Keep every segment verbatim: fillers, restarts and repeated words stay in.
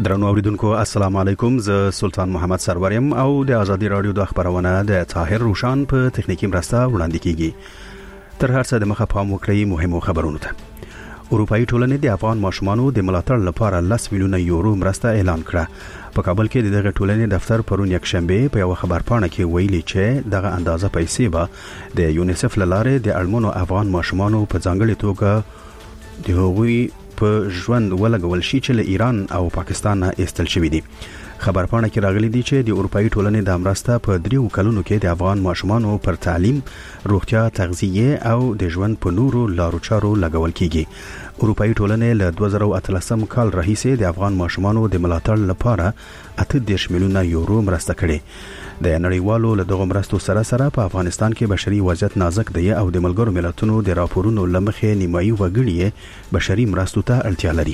درنو اوریدونکو السلام علیکم، زه سلطان محمد سروریم او د ازادي رادیو د خبرونه د طاهر روشان په تخنیکی مرسته وړاندې کیږي. تر هر څه د مخه پام وکړئ مهمو خبرونو ته. اروپאי ټولنې د افغان ماشومانو د ملاتړ لپاره لس میلیونه یورو مرسته اعلان کړه. په کابل کې دغه ټولنې دفتر پرون یک شنبه په یو خبرپاڼه کې ویلي چې دغه اندازه پیسې به د یونیسف لاره د اړمنو افغان ماشومانو په ځانګړي توګه د هغوی په ژوند ولګول شي چې له ایران او پاکستان نه ایستل شوی دي. خبرپاڼه کې راغلي دي چې د اروپאי ټولنې د مرسته په دریو کلونو کې د افغان ماشومانو پر تعلیم، روغتیا، تغذیه او د ژوند په نورو لارو چارو لګول کیږي. اروپאי ټولنې له دوه زره اتلسم کال راهیسې د افغان ماشومانو د ملاتړ لپاره اته دېرش میلیونه یورو مرسته کړې. د نړیوالو له دغه مرستو سره سره په افغانستان کې بشري وضعیت نازک دی او د ملګرو ملتونو د راپورونو لمخې نیمایي وګړي بشري مرستو ته اړتیا لري.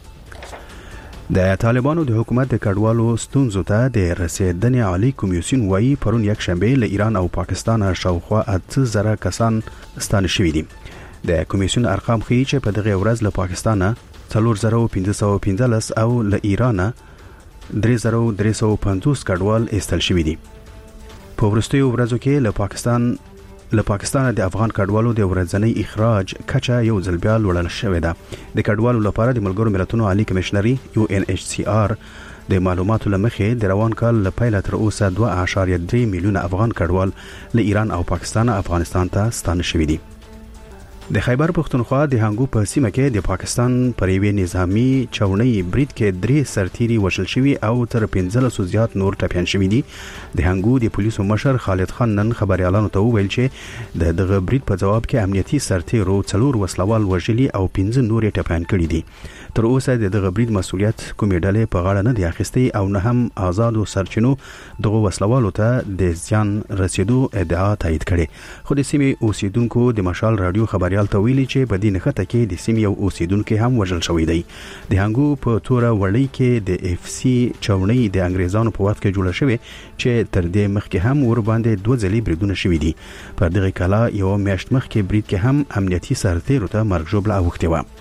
د طالبانو د حکومت د کډوالو ستونزو ته د رسیدنې عالی کمیسیون وايي پرون یک شنبه له ایران او پاکستان شاوخوا اته زره کسان ستانه شوي دي. د کمیسیون ارقام ښیي چې په دغه ورځ له پاکستان څلور زره پنځه سوه پنځلس او له ایران درې زره درې سوه پنځوس کډوال ایستل شوي دي. په وروستیو ورځو کې له پاکستان له پاکستان د افغان کډوالو د ورځنی اخراج کچه یو ځل بیا لوړه شوې ده. د کډوالو لپاره د ملګرو ملتونو عالی کمشنري یو ان ایچ سی آر د معلوماتو لمخې د روان کال له پیله تر اوسه دوه اعشاریه درې میلیونه افغان کډوال له ایران او پاکستان افغانستان ته ستانه شوي دي. د خیبر پښتونخوا د هنګو په سیمه کې د پاکستان پر یوې نظامی چاونۍ برید کې درې سرتیري وژل شوي او تر پنځلسو زیات نور ټپیان شوي دي. د هنګو د پولیسو مشر خالد خان نن خبريالانو ته وویل چې د دغه برید په جواب کې امنیتي سرتیرو څلور وسلوال وژلي او پنځه نور ټپیان کړي دي. تر اوسه د دغه برید مسؤلیت کومې ډلې په غاړه نه دی اخیستی او نه هم آزادو سرچینو دغه وسلوالو ته د زیان رسیدو ادعا تایید کړي. خو د سیمې اوسیدونکو د مشال رادیو خبريال ته ویلي چې په دې نښته کې د سیمې یو اوسیدونکو هم وژل شوی دی. د هنګو په توره وړۍ کې د اف سی چاونۍ د انګریزانو په وخت کې جوړه شوې چې تر دې مخکې هم ور باندې دوه ځلې بریدونه شوي دي. پر دغه کلا یو میاشت مخکې برید کې هم امنیتي سرتیرو ته مرګ ژوبله اوښتې وه.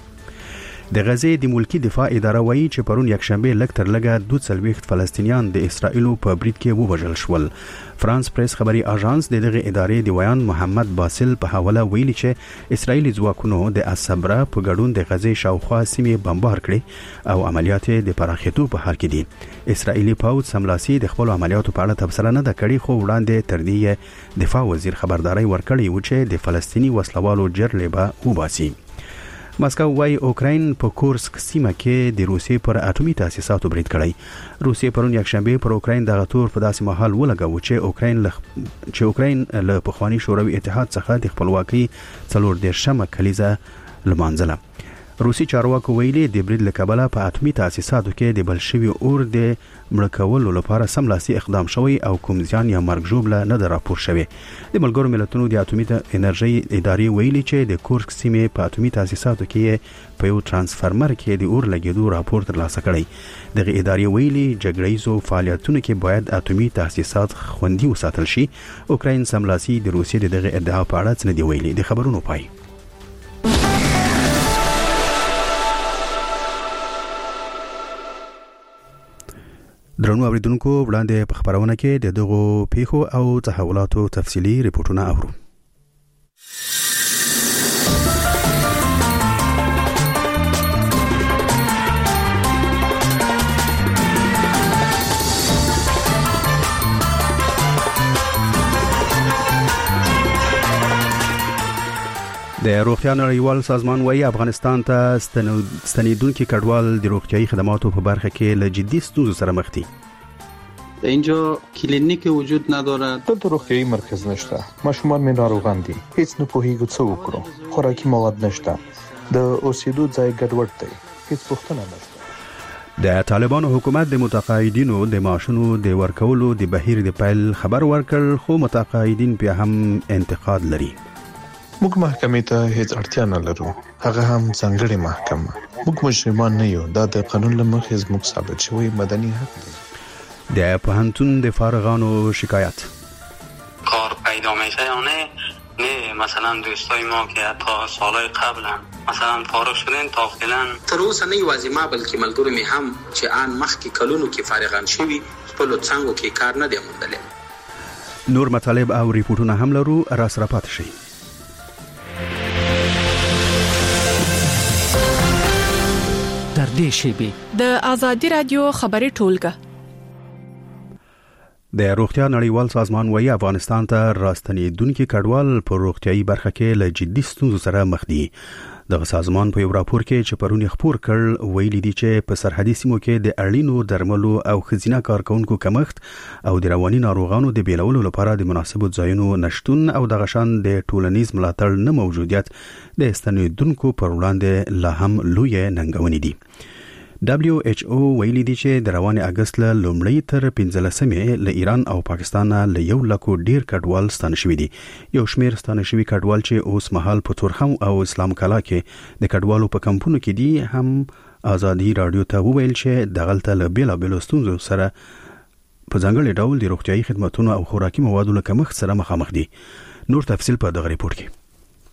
د غزې د ملکی دفاع اداره وایي چې پرون یک شنبه لږ تر لږه دوه څلوېښت فلسطینیان د اسرائیلو په برید کې ووژل شول. فرانس پریس خبري اژانس د دغه ادارې د ویان محمد باسل په حواله ویلي چې اسرائیلي ځواکونو د الصبره په ګډون د غزې شاوخوا سیمې بمبار کړې او عملیات د پراخېدو په حال کې دي. اسرائیلي پوځ سملاسي د خپل عملیاتو په اړه تبصره نه ده کړې، خو وړاندې تر دې دفاع وزیر خبرداري ورکړې و چې د فلسطینی وسلوالو جرړې به وباسي. ماسکو وايي اوکراین په کورسک سیمه کې د روسیې پر اټومي تاسیساتو برید کړی. روسیې پرون یک شنبه پر اوکراین دغه تور په داسې مهال ولګاوه چې اوکراین لخ... چې اوکراین له پخوانی شوروي اتحاد څخه د خپلواکۍ څلور دېرشمه کلیزه لمانځله. روسي چارواکو ویلي د برید له کبله په اټومي تاسیساتو کې د بلشوي اور د مړ کولو لپاره سملاسي اقدام شوی او کوم ځان یا مرګ ژوبله نه ده راپور شوی. د ملګرو ملتونو د اټومي انرژي ادارې ویلي چې د کورسک سیمې په اټومي تاسیساتو کې په یو ترانسفارمر کې د اور لګیدو راپور ترلاسه کړی. دغه ادارې ویلي جګړیزو فعالیتونو کې باید اټومي تاسیسات خوندي وساتل شي. اوکراین سملاسي د روسیې د دغه ادعا په اړه څه نه دی ویلي. د خبرونو پای. درنو اوریدونکو وړاندې په خبرونه کې د دغو پیښو او تحولاتو تفصیلی ریپورتونه اورو. د روغتیا نړیوال سازمان وايي افغانستان ته ستنیدونکي کډوال د روغتیايي خدماتو په برخه کې له جدي ستونزو سره مخ دي. اینجا کلینیک وجود ندارد. دلته روغتیايي مرکز نشته. ماشومان مې ناروغان دي. هیڅ نه پوهیږو څه وکړو. خوراکي مواد نشته. د اوسېدو ځای ګډوډ دی. هیڅ پوښتنه نشته. د طالبانو حکومت د متقاعدینو د معاشونو د ورکولو د بهیر د پیل خبر ورکړ، خو متقاعدین بیا هم انتقاد لري. موږ محکمې ته هیڅ اړتیا نه لرو، هغه هم ځانګړې محکمه. موږ مجرمان نه یو، دا د قانون له مخې زموږ ثابت شوی مدني حق دی. د پوهنتون د فارغانو شکایت کار پیدا میشه یا نه نه مثلا دوستای ما که حتی سالهای قبلا مثلا فارغ شدن تا فعلا تر اوسه نه یوازې ما بلکې ملګرو می هم چې آن مخکې کلونو کې فارغان شوي خپل څنګه کې کار نه دی موندل. نور مطالب او ریپورتونه هم لرو، را سره پاتې شئ. در دې شیبې د آزادي رادیو خبري ټولګه. د روغتیا نړیوال سازمان وايي افغانستان ته راستنېدونکي کډوال په روغتیايي برخه کې له جدي ستونزو سره مخ دي. د سازمان په یو راپور کې چې پرونی خبر کړ ویلي دي چې په سرحدي سیمو کې د اړینو درملو او خزینه کارکونکو کمښت او د رواني ناروغانو د بیلولو لپاره د مناسبو ځایونو نشټون او د غشان د ټولنیز ملاتړ نه موجودیت د استنیدونکو پر وړاندې لا هم لوی ننګونې دي. دبليو ایچ او ویلي دي چې د روان اگست له لومړۍ تر پنځلسمې له ایران او پاکستان له یو لکو ډیر کډوال ستانه شوي دي. یو شمیر ستانه شوي کډوال چې اوس مهال په تورخم او اسلام کلا کې د کډوالو په کمپونو کې دي هم آزادي رادیو ته وویل چې دغلته له بیلابېلو ستونزو سره په ځانګړي ډول د روغتیايي خدماتونو او خوراکي موادو له کمښت سره مخامخ دي. نور تفصیل په دغه ریپورت کې.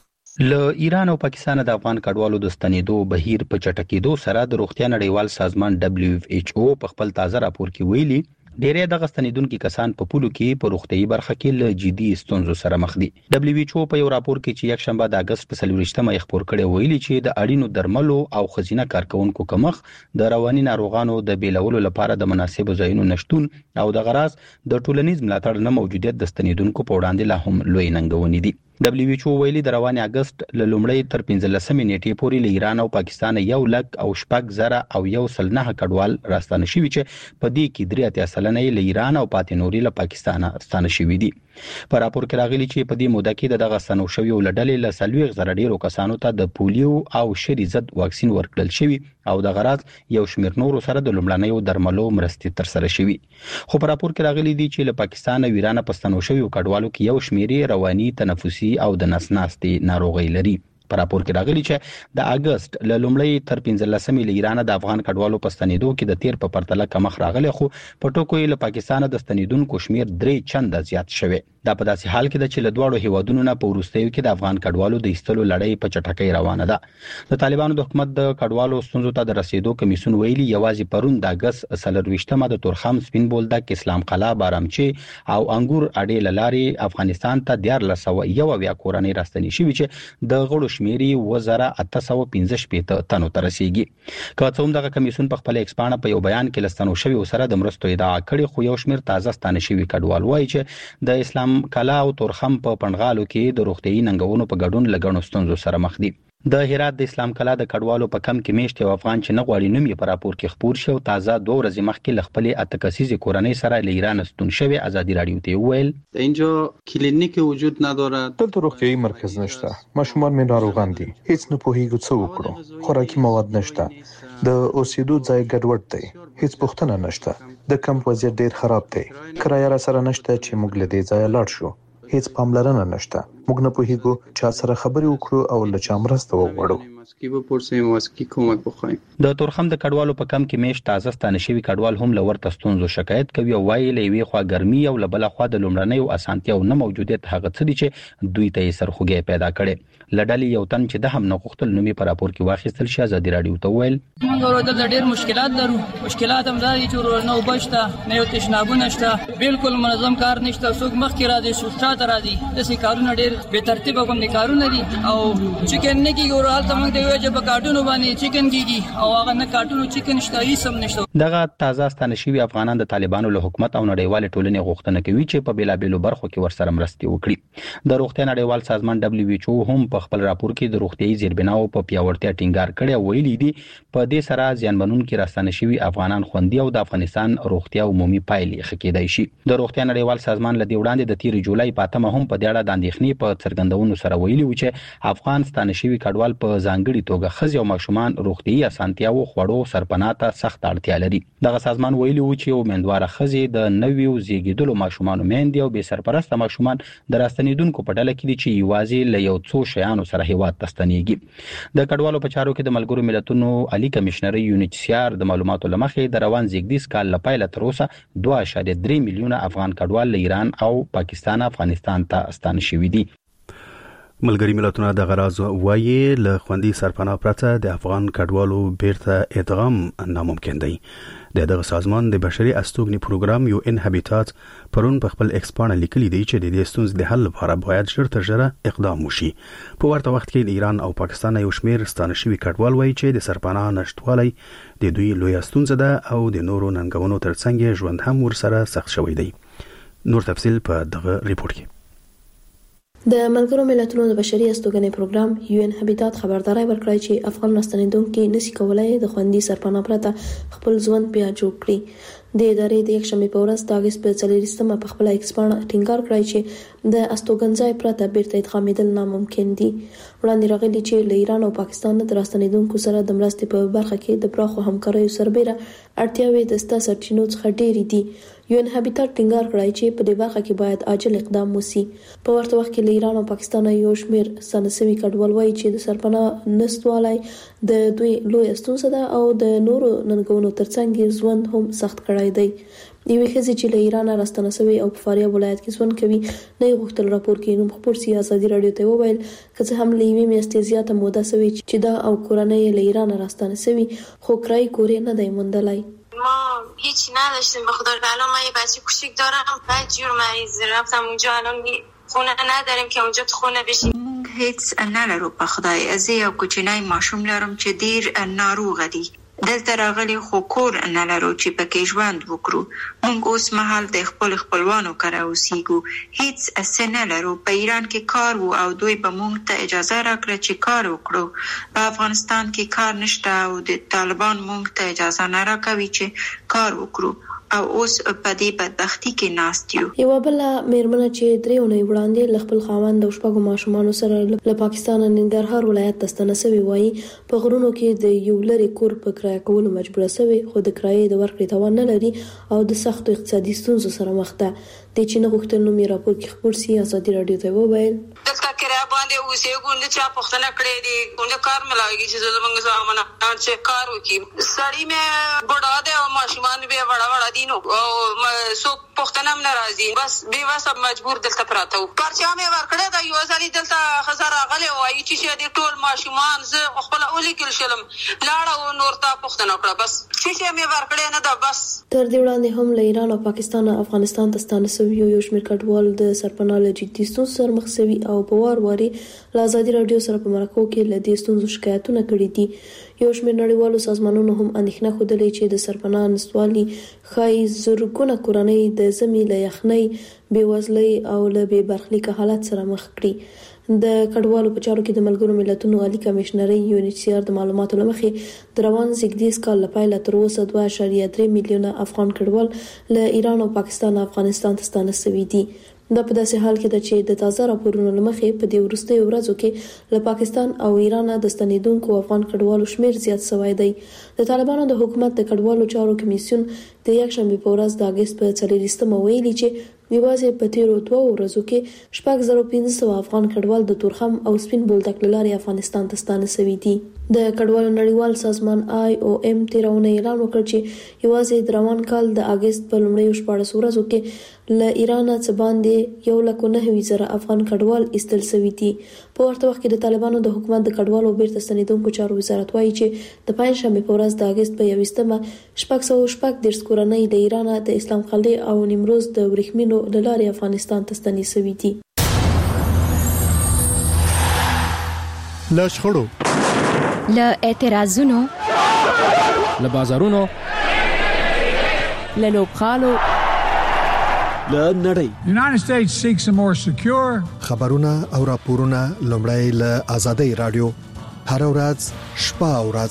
له ایران او پاکستان د افغان کډوالو د ستنېدو بهیر په چټکېدو سره د روغتیا نړیوال سازمان دبليو ایچ او په خپل تازه راپور کې ویلي ډېری د غستنیدونکو کسان په پولو کې په روغتيایي برخه کې له جدي ستونزو سره مخ دي. دبليو ایچ او په یو راپور کې چې یک شنبه د اگست په څلوېښتمه یې خبر کړی ویلي چې د اړینو درملو او خزینه کارکونکو کمښت د رواني ناروغانو د بیلولو لپاره د مناسبو ځایونو نشټون او د غراض د ټولنیز ملاتړ نه موجودیت د ستنیدونکو په وړاندې لا هم لوی ننګونې دي. دبليو ایچ او ویلي د روان اگست له لومړۍ تر پنځلسمې نیټې پورې له ایران او پاکستان یو لک او شپږ زره او یو سل نه کډوال راستانه شوي چې په دې کې درې اتیا سلنه له ایران او پاتې نوري له پاکستان ستانه شوي دي. په راپور کې راغلي چې په دې موده کې د دغه ستنو شویو له ډلې له څلوېښت زره ډیرو کسانو ته د پولیو او شری ضد واکسین ورکړل شوی او د غراض یو شمیر نورو سره د لومړنیو درملو مرستې تر سره شوي. خو په راپور کې راغلي دي چې له پاکستان او ایران په ستنو شویو کډوالو کې یو شمیر رواني، تنفسي او د نس ناستې ناروغي لري. په راپور کې راغلي چې د اگست له لومړۍ تر پنځلسمې له ایران د افغان کډوالو په ستنېدو کې د تیر په پرتله کمښت راغلی، خو په ټکو یې له پاکستان د ستنېدونکو شمیر درې چنده زیات شوی. دا په داسې حال کې ده چې له دواړو هیوادونو نه په وروستیو کې د افغان کډوالو د ایستلو لړۍ په چټکۍ روانه ده. د طالبانو د حکومت د کډوالو ستونزو ته د رسیدو کمیسیون ویلي یوازې پرون د اگست څلرویشتمه د تورخم، سپین بولدک، اسلام قلا، بارامچی او انګور اډې له لارې افغانستان ته دیارلس سوه یو اویا کورنۍ راستنې شوي چې د غړو شمیر یې اووه زره اته سوه پنځه شپېته تنو ته رسیږي. که څه هم دغه کمیسیون په خپل ایکس پاڼه په یو بیان کې له ستنو شویو سره د مرستو ادعا کړې، خو یو شمیر تازه ستانه شوي کډوال وایي چې د اسلام کلا او تورخم په پنډغالو کې د روغتيایي ننګونو په ګډون له ګڼو ستونزو سره مخ دي. د هرات د اسلام کلا د کډوالو په کم کې میشت یو افغان چې نه غواړي نوم یې په راپور کې خبر شو تازه دوه ورځې مخکې له خپلې اته کسیزې کورنۍ سره له ایران ستون شوی. آزادي رادیو ته ویل اینجا کلینیک وجود ندارد، دلته روغتیايي مرکز نشته، ماشومان مې ناروغان دي، هیڅ نه پوهیږو څه وکړو، خوراکي مواد نشته، د اوسېدو ځای ګډوډ دی، هیڅ پوښتنه نشته، د کمپ وضعیت ډیر خراب دی، کرایه را سره نشته چې موږ له دې ځایه لاړ شو، هیڅ پاملرنه نشته، موږ نه پوهیږو چا سره خبرې وکړو او له چا مرسته وغواړو. د تورخم د کډوالو په کم کې میش تازه ستانه شوي کډوال هم له ورته ستونزو شکایت کوي او وایي له یوې خوا ګرمي او له بله خوا د لومړنیو اسانتیاو نه موجودیت هغه څه دي چې دوی ته یې سرخوږی پیدا کړي. له ډلې یو تن چې د هم نه غوښتل نوم یې په راپور کې واخیستل شي آزادي رادیو ته وویل موږ دلته ډېر مشکلات لرو. مشکلات هم دا دي چې نه اوبه شته، نه یو تشنابونه شته، بالکل منظم کار نشته، څوک مخکې راځي څوک شاته راځي، داسې کارونه ډېر بې ترتیبه غوندې کارونه دي او چکن نه کېږي. ور هلته موږ ته وایي چې په کارټونو باندې چکن کېږي او هغه نه کارټونو چکن شته، هېڅ هم نشته. دغه تازه ستانه شوي افغانان د طالبانو له حکومت او نړیوالې ټولنې غوښتنه کوي چې په بېلابېلو برخو کې ورسره مرستې وکړي. د روغتیا نړیوال سازمان دبليو ایچ او هم په خپل راپور کې د روغتیايي زیربناو په پیاوړتیا ټینګار کړی او ویلي دي په دې سره زیانمنونکي راستانه شوي افغانان خوندي او د افغانستان روغتیا عمومي پایلې ښه کېدای شي. د روغتیا نړیوال سازمان له دې وړاندې د تېرې جولای په اتمه هم په دې اړه د اندېښنې په څرګندونو سره ویلي و چې افغان ستانه شوي کډوال په ځانګړې توګه ښځې او ماشومان روغتیايي اسانتیاوو، خوړو، سرپناه ته سخت اړتیا لري. دغه سازمان ویلي و چې امیندواره ښځې د نویو زیږېدلو ماشومانو میندې او بې سرپرسته ماشومان د راستنېدونکو په ډله کې دي چې یوازې له یو څو شیانو سره هېواد ته ستنېږي. د کډوالو په چارو کې د ملګرو ملتونو عالي کمشنري یو ان ایچ سی آر د معلوماتو له مخې د روان زیږدیز کال له پیله تر اوسه دوه اعشاریه درې میلیونه افغان کډوال له ایران او پاکستان افغانستان ته ستانه شوي دي. ملګری ملتونه د غراز وایي له خوندي سرپناه پرته د افغان کډوالو بیرته ادغام ناممکن دی. د دغه سازمان د بشري استوګنې پروګرام یو ان هابیټات پرون په خپل ایکس پاڼه لیکلي دی چې د دې ستونزې د حل لپاره باید ژر تر ژره اقدام وشي. په ورته وخت کې ایران او پاکستان یو شمېر ستانه شوي کډوال وایي چې د سرپناه نشټوالی د دوی لویه ستونزه ده او د نورو ننګونو ترڅنګ ژوند هم ورسره سخت شوی دی. نور تفصیل په دغه ریپورت کې. د ملګرو ملتونو د بشري استوګنې پروګرام یو ان هابیټات خبرداري ورکړی چې افغان راستنیدونکو نشي کولای د خوندي سرپناه پرته خپل ژوند بیا جوړ کړي. د ادارې د یک شنبه په ورځ د اگست په څلورویشتمه په خپل ایکس پاڼه ټینګار کړی چې د استوګنځای پرته بیرته ادغامېدل ناممکن دي. وړاندې راغلي چې له ایران او پاکستان د راستنیدونکو سره د مرستې په برخه کې د پراخو همکاریو سربېره اړتیاوې د ستا سرچینو څخه ډېرې دي. یو ان هابیټات ټینګار کړی چې په دې برخه کې باید عاجل اقدام وشي. په ورته وخت کې له ایران او پاکستان یو شمېر سنسوي کډوال وایي چې د سرپناه نشټوالی د دوی لویه ستونزه ده او د نورو ننګونو ترڅنګ ژوند هم سخت کړی دی. یوې ښځې چې له ایران راستنه شوې او په فاریاب ولایت کې ژوند کوي نه غوښتل راپور کې نوم خپور سي. ازادي رادیو ته وویل که څه هم له یوې میاشتې زیاته موده شوې چې دا او کورنۍ له ایران راستنه شوي خو کرایه کور نه دی موندلی. ما هیچی نداشتیم به خدا. الان من یه بچه کوچیک دارم، بعد جور مریض رفتم اونجا، الان خونه نداریم که اونجا تو خونه بشیم. هیڅ نلرو به خدای. از یو کوچنی ماشوم لرم چې ډیر ناروغ دی. دلته راغلی خو کور نه لرو چې پکې ژوند وکړو. موږ اوس مهال د خپل خپلوانو کره اوسېږو. هیڅ څه نه لرو. په ایران کې کار وو او دوی به موږ ته اجازه راکړه چې کار وکړو. په افغانستان کې کار نشته او د طالبان موږ ته اجازه نه راکوي چې کار وکړو او اوس په دې بدبختي کې ناست یو. یو بل میرمنه چې درې اونۍ وړاندې ل خپل خاوند او شپږو ماشومانو سره له پاکستان ننګرهار ولایت ته ستنه شوې وایي په غرونو کې د یو لري کور په کرایه کولو مجبوره شوې، خو د کرایې د ورکړې توان نه لري او د سختو اقتصادي ستونزو سره مخ ده. د چې نه غوښتل نوم یې راپور کې خپور سي. ازادي رادیو ته وویل دلته کرایه باندې اوسېږو، نه چا پوښتنه کړې دي، نه کار ملاويږي چې زمونږ زامنه چې کار وکړي. سړی مې بډا دی او ماشومان به وړا وړا دي نو سو پوښتنه هم ناراضي، بس بې وسه مجبور دلته پراته وو. پرچا مې ورکړه دا یو ځلې دلته خزر راغلی وایي چې دې ټول ماشومان زه خپل اولیکل شلم لاړه او نور ته پوښتنه کړه، بس چې مې ورکړه نه دا بس. تر دې وړاندې هم له ایران او پاکستان افغانستان ته ستانه شوي یو شمېر کډوال د سرپناه له جدي ستونزو سره مخ شوي او په وار واري له ازادي رادیو سره په مرکو کې له دې ستونزو شکایتونه کړي دي. یو شمېر نړیوالو سازمانونو هم اندېښنه ښودلې چې د سرپناه نشټوالي ښایي زرګونه کورنۍ د ژمي له یخنۍ، بېوزلۍ او له بې برخلیکه حالت سره مخ کړي. د کډوالو په چارو کې د ملګرو ملتونو عالی کمشنري یو ان ایچ سی آر د معلوماتو له مخې د روان زیږدیز کال له پیله تر اوسه دوه اعشاریه درې میلیونه افغان کډوال له ایران او پاکستان افغانستان ته ستانه شوي دي. دا په داسې حال کې ده چې د تازه راپورونو له مخې په دې وروستیو ورځو کې له پاکستان او ایران د ستنېدونکو افغان کډوالو شمېر زیات شوی دی. د طالبانو د حکومت د کډوالو چارو کمیسیون د یکشنبه په ورځ د اگست په څلورویشتمه ویلي چې یوازې په تیرو دوه ورځو کې شپږ زره پنځه سوه افغان کډوال د تورخم او سپین بولدک له لارې افغانستان ته ستانه شوي دي. د کډوالو نړیوال سازمان آی او ایم تېره اونۍ اعلان وکړ چې یوازې د روان کال د اگست په لومړیو شپاړسو ورځو کې له ایران څخه باندې یو لک نهه زره افغان کډوال ایستل شوي دي. په ورته وخت کې د طالبانو د حکومت د کډوالو بیرته ستنېدونکو چارو وزارت وایي چې د پنځشنبه په ورځ د اگست په یوویشتمه شپږ سوه شپږ دېرش کورنۍ د ایران د اسلام قلعه او نیمروز د ورېښمینو له لارې افغانستان ته ستنې شوي دي. له شخړو، له اعتراضونو، له بازارونو، له لوبغالو، له نړۍ. United States seeks a more secure. خبرونه او راپورونه لومړی له آزادۍ رادیو هر ورځ شپه او ورځ.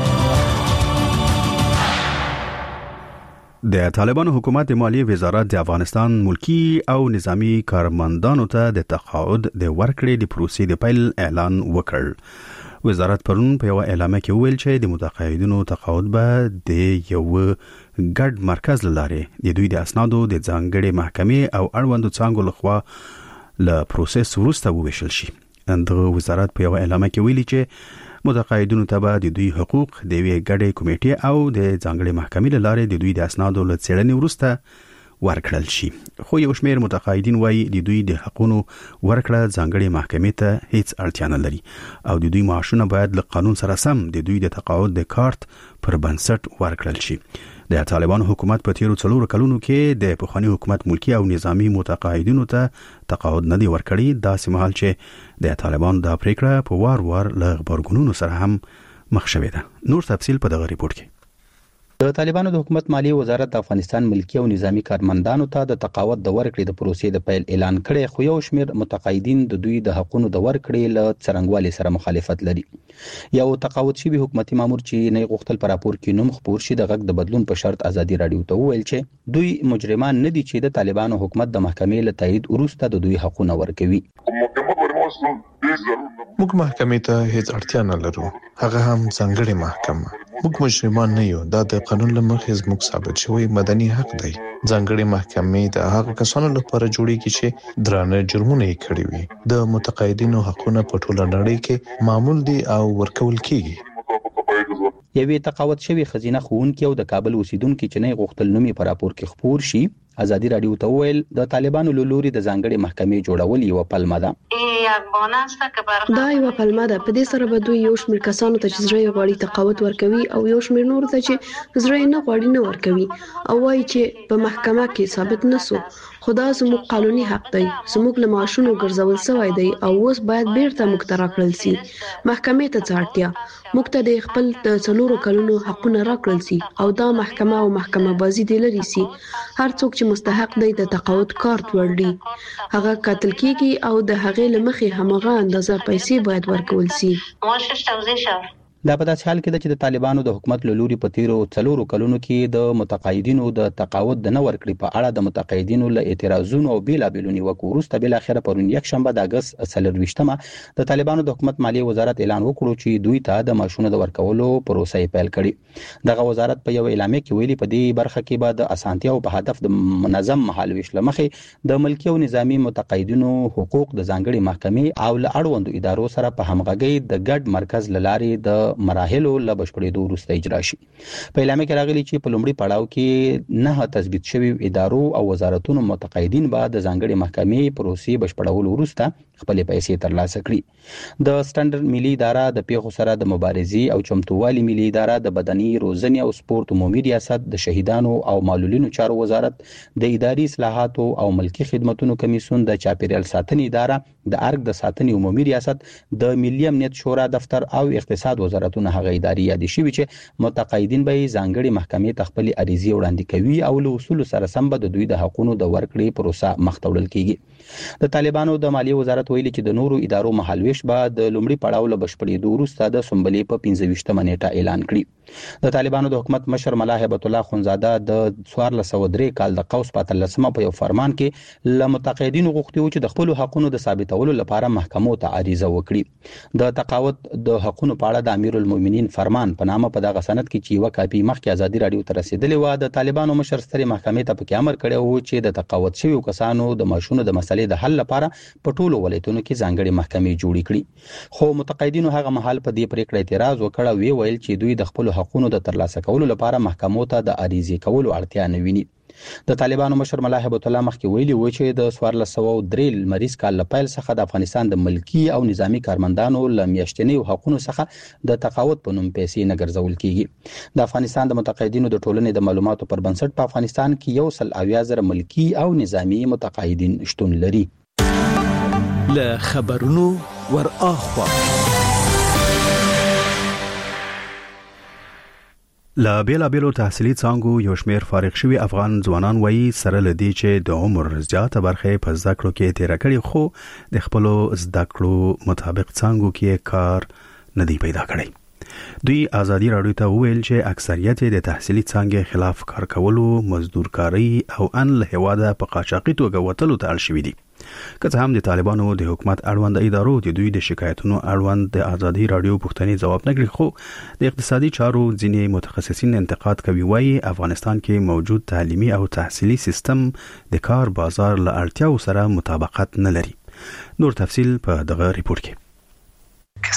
د طالبانو حکومت د مالیې وزارت د افغانستان ملکی او نظامی کارمندانو ته د تقاعد د ورکړې د پروسې د پیل اعلان وکړ. وزارت پرون په یو اعلامیه کې ویل چې د متقاعدینو تقاعد به د یو ګډ مرکز لاره د دوی د اسنادو د ځانګړي محکمې او اړوندو څانګو لخوا له پروسس وروسته وویشل شي. دغه وزارت په یو اعلامیه کې ویلي چې متقاعدینو ته به د دوی حقوق د یوې ګډې کمیټې او د ځانګړي محکمې له لارې د دوی د اسنادو له څېړنې وروسته ورکړل شي. خو یو شمېر متقاعدین وایي د دوی د حقونو ورکړه ځانګړي محکمې ته هیڅ اړتیا نه لري او د دوی معاشونه باید له قانون سره سم د دوی د تقاعد د کارت پر بنسټ ورکړل شي. د طالبانو حکومت په تیرو څلورو کلونو کې د پخوانی حکومت ملکی او نظامی متقاعدینو ته تقاعد نه دی ورکړی، داسې مهال چې د طالبانو د پریکړه په وار وار له غبرګونونو سره هم مخ شوې ده. نور تفصیل په دغه ریپورت کې. د طالبانو د حکومت مالیه وزارت د افغانستان ملکی او نظامی کارمندانو ته د تقاعد د ورکړې د پروسې د پیل اعلان کړي، خو یو شمېر متقاعدین د دوی د حقونو د ورکړې له څرنګوالي سره مخالفت لري. یو تقاعد شوی حکومتي مامور چې نه غوښتل پر راپور کې نوم خپور شي د غږ د بدلون په شرط ازادي رادیو ته وویل چې دوی مجرمان نه دي چې د طالبانو حکومت د محکمې له تایید وروسته د دوی حقونه ورکوي. موږ محکمې ته هیڅ اړتیا نه لرو، هغه هم ځانګړې محکمه. موږ مجرمان نه یو، دا د قانون له مخې زموږ ثابت شوی مدني حق دی. ځانګړې محکمې د هغه کسانو لپاره جوړیږي چې درانه جرمونه یې کړی وي. د متقاعدینو حقونه په ټوله نړۍ کې معمول دي او ورکول کیږي. یوې تقاعد شوی خزینه ښوونکي او د کابل اوسیدونکو چې نه غوښتل نوم په راپور کې خپور شي ازادي رادیو ته وویل د طالبانو له لوري د ځانګړي محکمې جوړول یو پلمه ده. دا یو پلمه ده. په دې سره به دوی یو شمېر کسانو ته چې زړه غواړي تقاعد ورکوي او یو شمېر نور ته چې زړه نه غواړي نه ورکوي او وایي چې په محکمه کې ثابت نسو. خدا زموږ قانوني حق دی، زموږ له معاشونو ګرځول شوی دی او اوس باید بیرته موږ ته راکړل شي. محکمې ته څه اړتیا؟ موږ ته د خپل د څلورو کلونو حقونه راکړل شي او دا محکمه او محکمه بازي دی لري سي. هر څوک چې مستحق دی د تقاعد کارت ورړي هغه قتل کیږي او د هغې له مخې همغه اندازه پیسې باید ورکول شي. دا په داسې حال کې ده چې د طالبانو د حکومت له لوري په تیرو څلورو کلونو کې د متقاعدینو د تقاعد د نه ورکړې په اړه د متقاعدینو له اعتراضونو او بیلابیلو نیوکو وروسته بالاخره پرون یکشنبه د اګست څلرویشتمه د طالبانو د حکومت مالیه وزارت اعلان وکړو چې دوی ته د معاشونو د ورکولو پروسه پیل کړي. دغه وزارت په یو اعلامیه کې ویلي په دې برخه کې به د اسانتیا او په هدف د منظم مهالويش لمخې د ملکی او نظامی متقاعدینو حقوق د ځانګړي محکمې او له اړوندو ادارو سره په همغږي د ګډ مرکز لارې د مراحلو له بشپړېدو وروسته اجرا شي. په اعلامیه کې راغلي چې په لومړي پړاو کې نه تثبیت شوی ادارو او وزارتونو متقاعدین به د ځانګړي محکمې پروسې بشپړولو وروسته خپل پیسې ترلاسه کړي. د سټنډرډ ملي اداره د پیښو سره د مبارزې او چمتووالي ملي اداره د بدني روزنې او سپورت عمومي ریاست د شهیدانو او معلولینو چارو وزارت د اداري اصلاحاتو او ملکی خدماتو کمیسیون د چاپیریال ساتنې اداره د ارګ د ساتنې عمومي ریاست د ملي امنیت شورا دفتر او اقتصاد وزارتونه هغه اداري یادې شوي چې متقاعدین به ځانګړي محکمې ته خپل عریضې وړاندې کوي او له اصول سره سم به د دوی د حقونو د ورکړې پروسه مخ ته وړل کیږي. د طالبانو د مالیه وزارت ویلي چې د نورو ادارو مهالويش به د لومړي پړاو له بشپړېدو وروسته د سنبلې په پنځه ویشتمه نیټه اعلان کړي. د طالبانو د حکومت مشر ملا هیبت الله خونزاده د څوارلس سوه درې کال د قوس په اتلسمه په یو فرمان کې له متقاعدینو غوښتي و چې د خپل حقونو د ثابتولو لپاره محکمو ته عریضه وکړي. د تقاعد د حقونو په اړه د امیر المؤمنین فرمان په نامه په دغه سند کې چې یو کاپي مخکې ازادي رادیو ته رسیدلې و د طالبانو مشر سترې محکمې ته پکې امر کړی و چې د تقاعد شویو کسانو د معاشونو د مسلې د حل لپاره په ټولو ولایتونو کې ځانګړي محکمې جوړې کړي. خو متقاعدینو هغه مهال په دې پریکړه اعتراض وکړ او ویل چې دوی د خپل حقونو د ترلاسه کولو لپاره محکمو ته د عریضې کولو اړتیا نه ویني. د طالبانو مشر ملا هیبت الله مخکې ویلي و چې د څوارلس سوه درې لمریز کال له پیل څخه د افغانستان د ملکی او نظامی کارمندانو له میاشتنیو حقونو څخه د تقاعد په نوم پیسې نه ګرځول کیږي. د افغانستان د متقاعدینو د ټولنې د معلوماتو پر بنسټ په افغانستان کې یو سل اویا زره ملکی او نظامی متقاعدین شتون لري. له خبرونو ور اخوا لا بیلا بیلو تحصیلي څانګو یو شمېر فارغ شوي افغان ځوانان وایي سره لدی چې د عمر زیاته برخه په زده کړو کې تیر کړي خو د خپل زده کړو مطابق څانګو کې کار نه دی پیدا کړی. دوی ازادي رادیو ته ویل چې اکثریت د تحصیلي څانګې خلاف کار کولو، مزدورکاری او ان له هواده په قاچاقي توګه وتلو ته اړ شوي دي. که څه هم د طالبانو د حکومت اړوند ادارو د دوی د شکایتونو اړوند د ازادي رادیو پوښتنې ځواب نه کړي، خو د اقتصادي چارو ځینې متخصصین انتقاد کوي. وایي افغانستان کې موجود تعلیمي او تحصیلي سیستم د کار بازار له اړتیاو سره مطابقت نه لري. نور تفصیل په دغه ریپورت کې.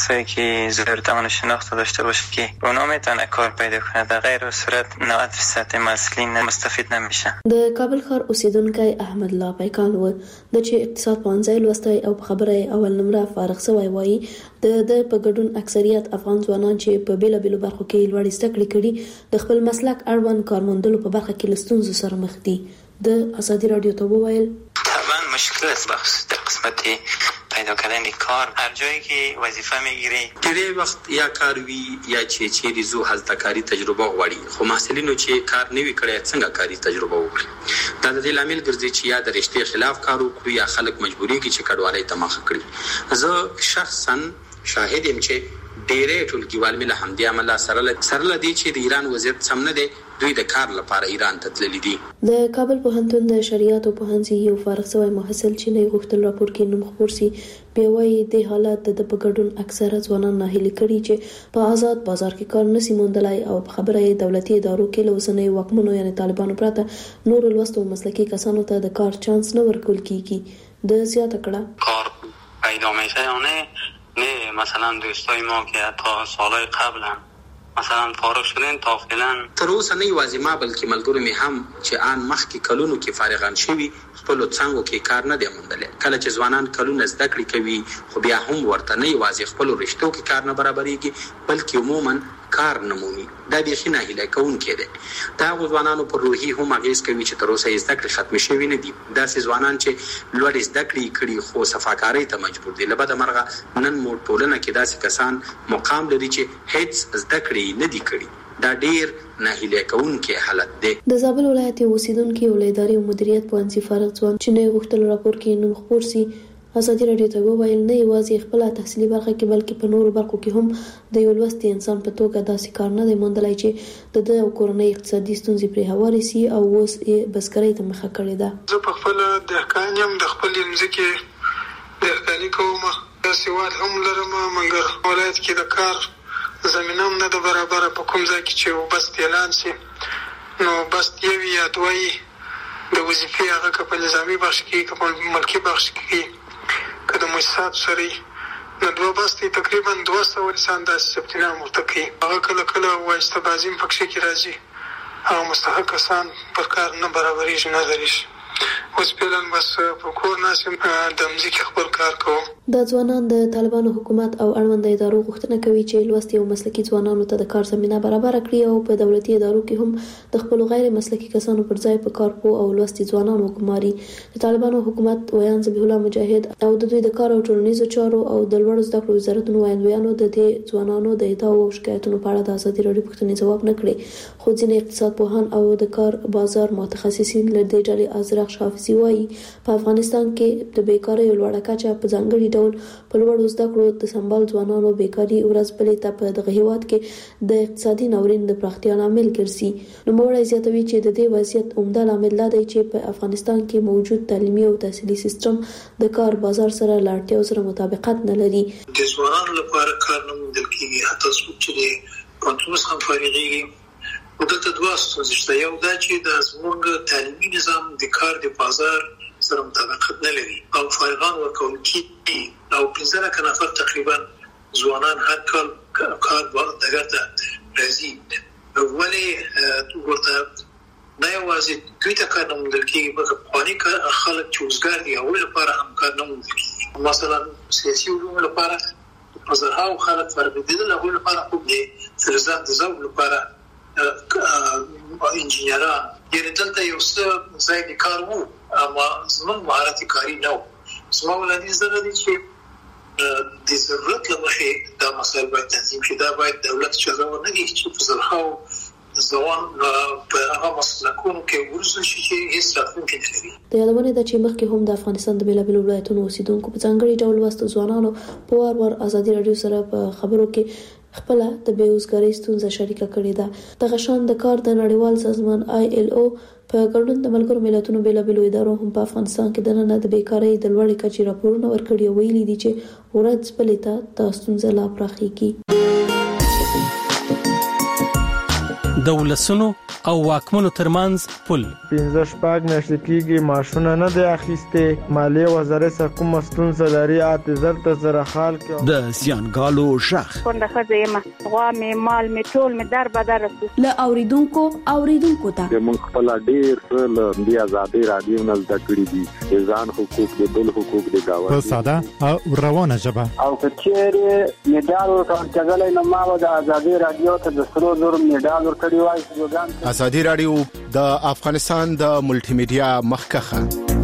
کسایی که ضرورت شناخت داشته باشه که اونا میتونه کار پیدا کنه، در غیر صورت نود درصد مسئولین مستفید نمیشن. د کابل ښار اوسیدونکی احمد الله پیکان و د چې اقتصاد پوهنځی لوستی او په خبره اول نمره فارغ شوی وایي د د په ګډون اکثریت افغان ځوانان چې په بیلابیلو برخو کې لوړې زده کړې کړي د خپل مسلک اړوند کارموندلو په برخه کې له ستونزو سره مخ دي. د ازادي رادیو ته وویل طبعا مشکل است بخصوص در قسمت پیدا کردن کار، هر جایی که وظیفه میگیری ډېری وخت یا کار وی یا چې چیرې زو هلته کاري تجربه غواړي، خو محصلینو چې کار نه وی کړی څنګه کاري تجربه وکړي. دا د دې لامل ګرځي چې یا د رښتې خلاف کار وکړي یا خلک مجبورېږي چې کډوالۍ ته مخه کړي. زه شخصا شاهد یم چې ډېرې ټولګیوال مې له همدې امله سره سره دی چې د ایران وضعیت سم نه دی، دوی د کار لپاره ایران ته تللي دي. د کابل پوهنتون د شریعت او پوهنځي یو فارغ شوی محصل چې نه غوښتل راپور کې نوم خبر سي، بیا وايي د حالت د په ګډون اکثره ځوانان ناهیلي کړي چې په آزاد بازار کې کار نشي موندلای او په خبره یې دولتي ادارو کې له اوسنۍ واکمنو یعنی طالبانو پرته نور لوستو مسلکي کسانو ته د کار چانس نه ورکول کیږي. د زیاته کړه کار پیدا میشه یا نه نه مثلا دوستای ما که تا سالهای قبلا مثلا فارغ شدن تا فعلا تر اوسه نه یوازې ما بلکې ملګرو مې هم چې آن مخکې کلونو کې فارغان شوي خپلو څانګو کې کار نه دی موندلی. کله چې ځوانان کلونه زده کړې کوي خو بیا هم ورته نه یوازې خپلو رشتو کې کار نه برابرېږي بلکې عموما کار نه مومي. دا بیخي ناهیلی کوونکی دی. د هغو ځوانانو پر روحي هم اغېز کوي چې تر اوسه یې زده کړې ختمې شوي نه دي. داسې ځوانان چې لوړې زده کړې کړي خو صفاکارۍ ته مجبور دي. له بده مرغه نن مو ټولنه کې داسې کسان مقام لري چې هیڅ زده کړې نه دي کړي. دا ډیر ناهیلی کوونکی حالت دی. د زابل ولایت اوسیدونکو ول ادارې او مدیریت پوهنځي فارغ ځوان چې نه غوښتل راپور کې نوم خبر سي ازادي رادیو ته وویل نه یوازې خپل تحصیلي برخه کې بلکې په نورو برخو کې هم د یو لوستي انسان په توګه داسې کار نه دی موندلای چې د د کورنۍ اقتصادي ستونزې پرې هواري سي او اوس یې بسکرۍ ته مخه کړې ده. زه په خپل دهقان یم، د خپل ځمکې دهقاني کوم، داسې وال هم لرم، مګر ولایت کې د کار زمینه هم نه ده برابره. په کوم ځای کې چې وبست اعلان سي نو بست یو یا دوی د وظیفې هغه که په نظامي بخش کې که په ملکي بخش کې که د مؤسسات سره نو دوه بستې تقریبا دوه سوه انسان داسې ثبتنام ورته کوي. هغه کله کله وایسته بازي هم پکښې کې راځي، هغه مستحق کسان پر کار نه برابرېږي نه درېږي. اوس فعلا بس په کور ناست یم، د مځکې خپل کار کوم. دا ځوانان د طالبانو حکومت او اړوند ادارو غوښتنه کوي چې لوستي او مسلکي ځوانانو ته د کار زمينه برابر کړي او په دولتي ادارو کې هم د خپل غیر مسلکي کسانو پر ځای په کار پوه او لوستي ځوانانو وګماري. د طالبانو حکومت ویان ذبیح الله مجاهد او د دوی د کار او ټولنیزو چارو او د لوړو زده کړو وزارتونو ویاندویانو د دې ځوانانو د ادعاو او شکایتونو په اړه د ازادي رادیو پوښتنې ځواب نه کړي. خو ځینې اقتصاد پوهان او د کار بازار متخصصین له دې ډلې ازرق حافظي وایي په افغانستان کې د بیکارۍ لوړه کچه په ځانګړي ډول په لوړو زده کړو د سمبال ځوانانو بیکاري ورځ بلې ته په دغه هیواد کې د اقتصادي ناورین د پراختیا لامل ګرځي. نوموړی زیاتوي چې د دې وضعیت عمده لامل دا دی چې په افغانستان کې موجود تعلیمي او تحصیلي سیستم د کار بازار سره له اړتیاو سره مطابقت نه لري. د ځوانانو لپاره کار نه موندل کېږي، حتی څوک چې د پوهنتون څخه فارغېږي دلته دوه ستونزې شته. یو دا چې د زموږ تعلیمي نظام د کار د بازار سره مطابقت نه لري او فارغان ورکول کېږي او پنځه لکه نفر تقریبا ځوانان هر کال کار ډګر ته راځي. ولې ورته نه یوازې دوی ته کار نه موندل کېږي بلکې پخواني خلک چې وزګار دي هغوی لپاره هم کار نه موندل کېږي. مثلا سیاسي علومو لپاره په زرهاو خلک فارغېدل، هغوی لپاره خوب دی. فلزات د ذوق لپاره انجینران، یعنې دلته یو څه ځای د کار وو اما زموږ مهارت کاری نه و. زما ولادي زده دي چې د ضرورت له مخې دا مسایل باید تنظیم شي. دا باید دولت اجازه ورنکړي چې په زرهاو ځوان په هغه مسلکونو کې ورسول شي چې هیڅ راتلونکی نه لري. د یادونې ده چې مخکې هم د افغانستان د بیلابیلو ولایتونو اوسیدونکو په ځانګړي ډول لوستو ځوانانو په وار وار ازادي رادیو سره په خبرو کې خپل د بیروزګاری ستونزه شریکه کړې ده. دغه شان د کار د نړیوال سازمان آی ایل او په ګډون د ملګرو ملتونو بیلابیلو ادارو هم په افغانستان کې د نن د بیکارۍ د لوړې کچې راپورونه ورکړي او ویلي دي چې ورځ بلې ته دا ستونزه لا پراخېږي. د ولسونو او واکمنو ترمنځ پل پنځه شپږ میاشتې کېږي ماشونه نه دی اخیستې مالیې وزارت سره کومه ستونزه لري اته زر ته سره حال کې د زیانګالو شخ څنګه خځه یم غوا مې مال مې ټول مې در بدر ل اوریدونکو اوریدونکو ته موږ خپل ډیر څه د آزادۍ رادیو نه زده کړی دي ځان حقوق د بل حقوق د گاوه په ساده او روانه ژبه او کچېره میډال ورکړل کېدل نو ما د آزادۍ رادیو ته د سرو زر میډال ورکړی وای. آزادۍ رادیو د افغانستان د ملټي میډیا مخکخه.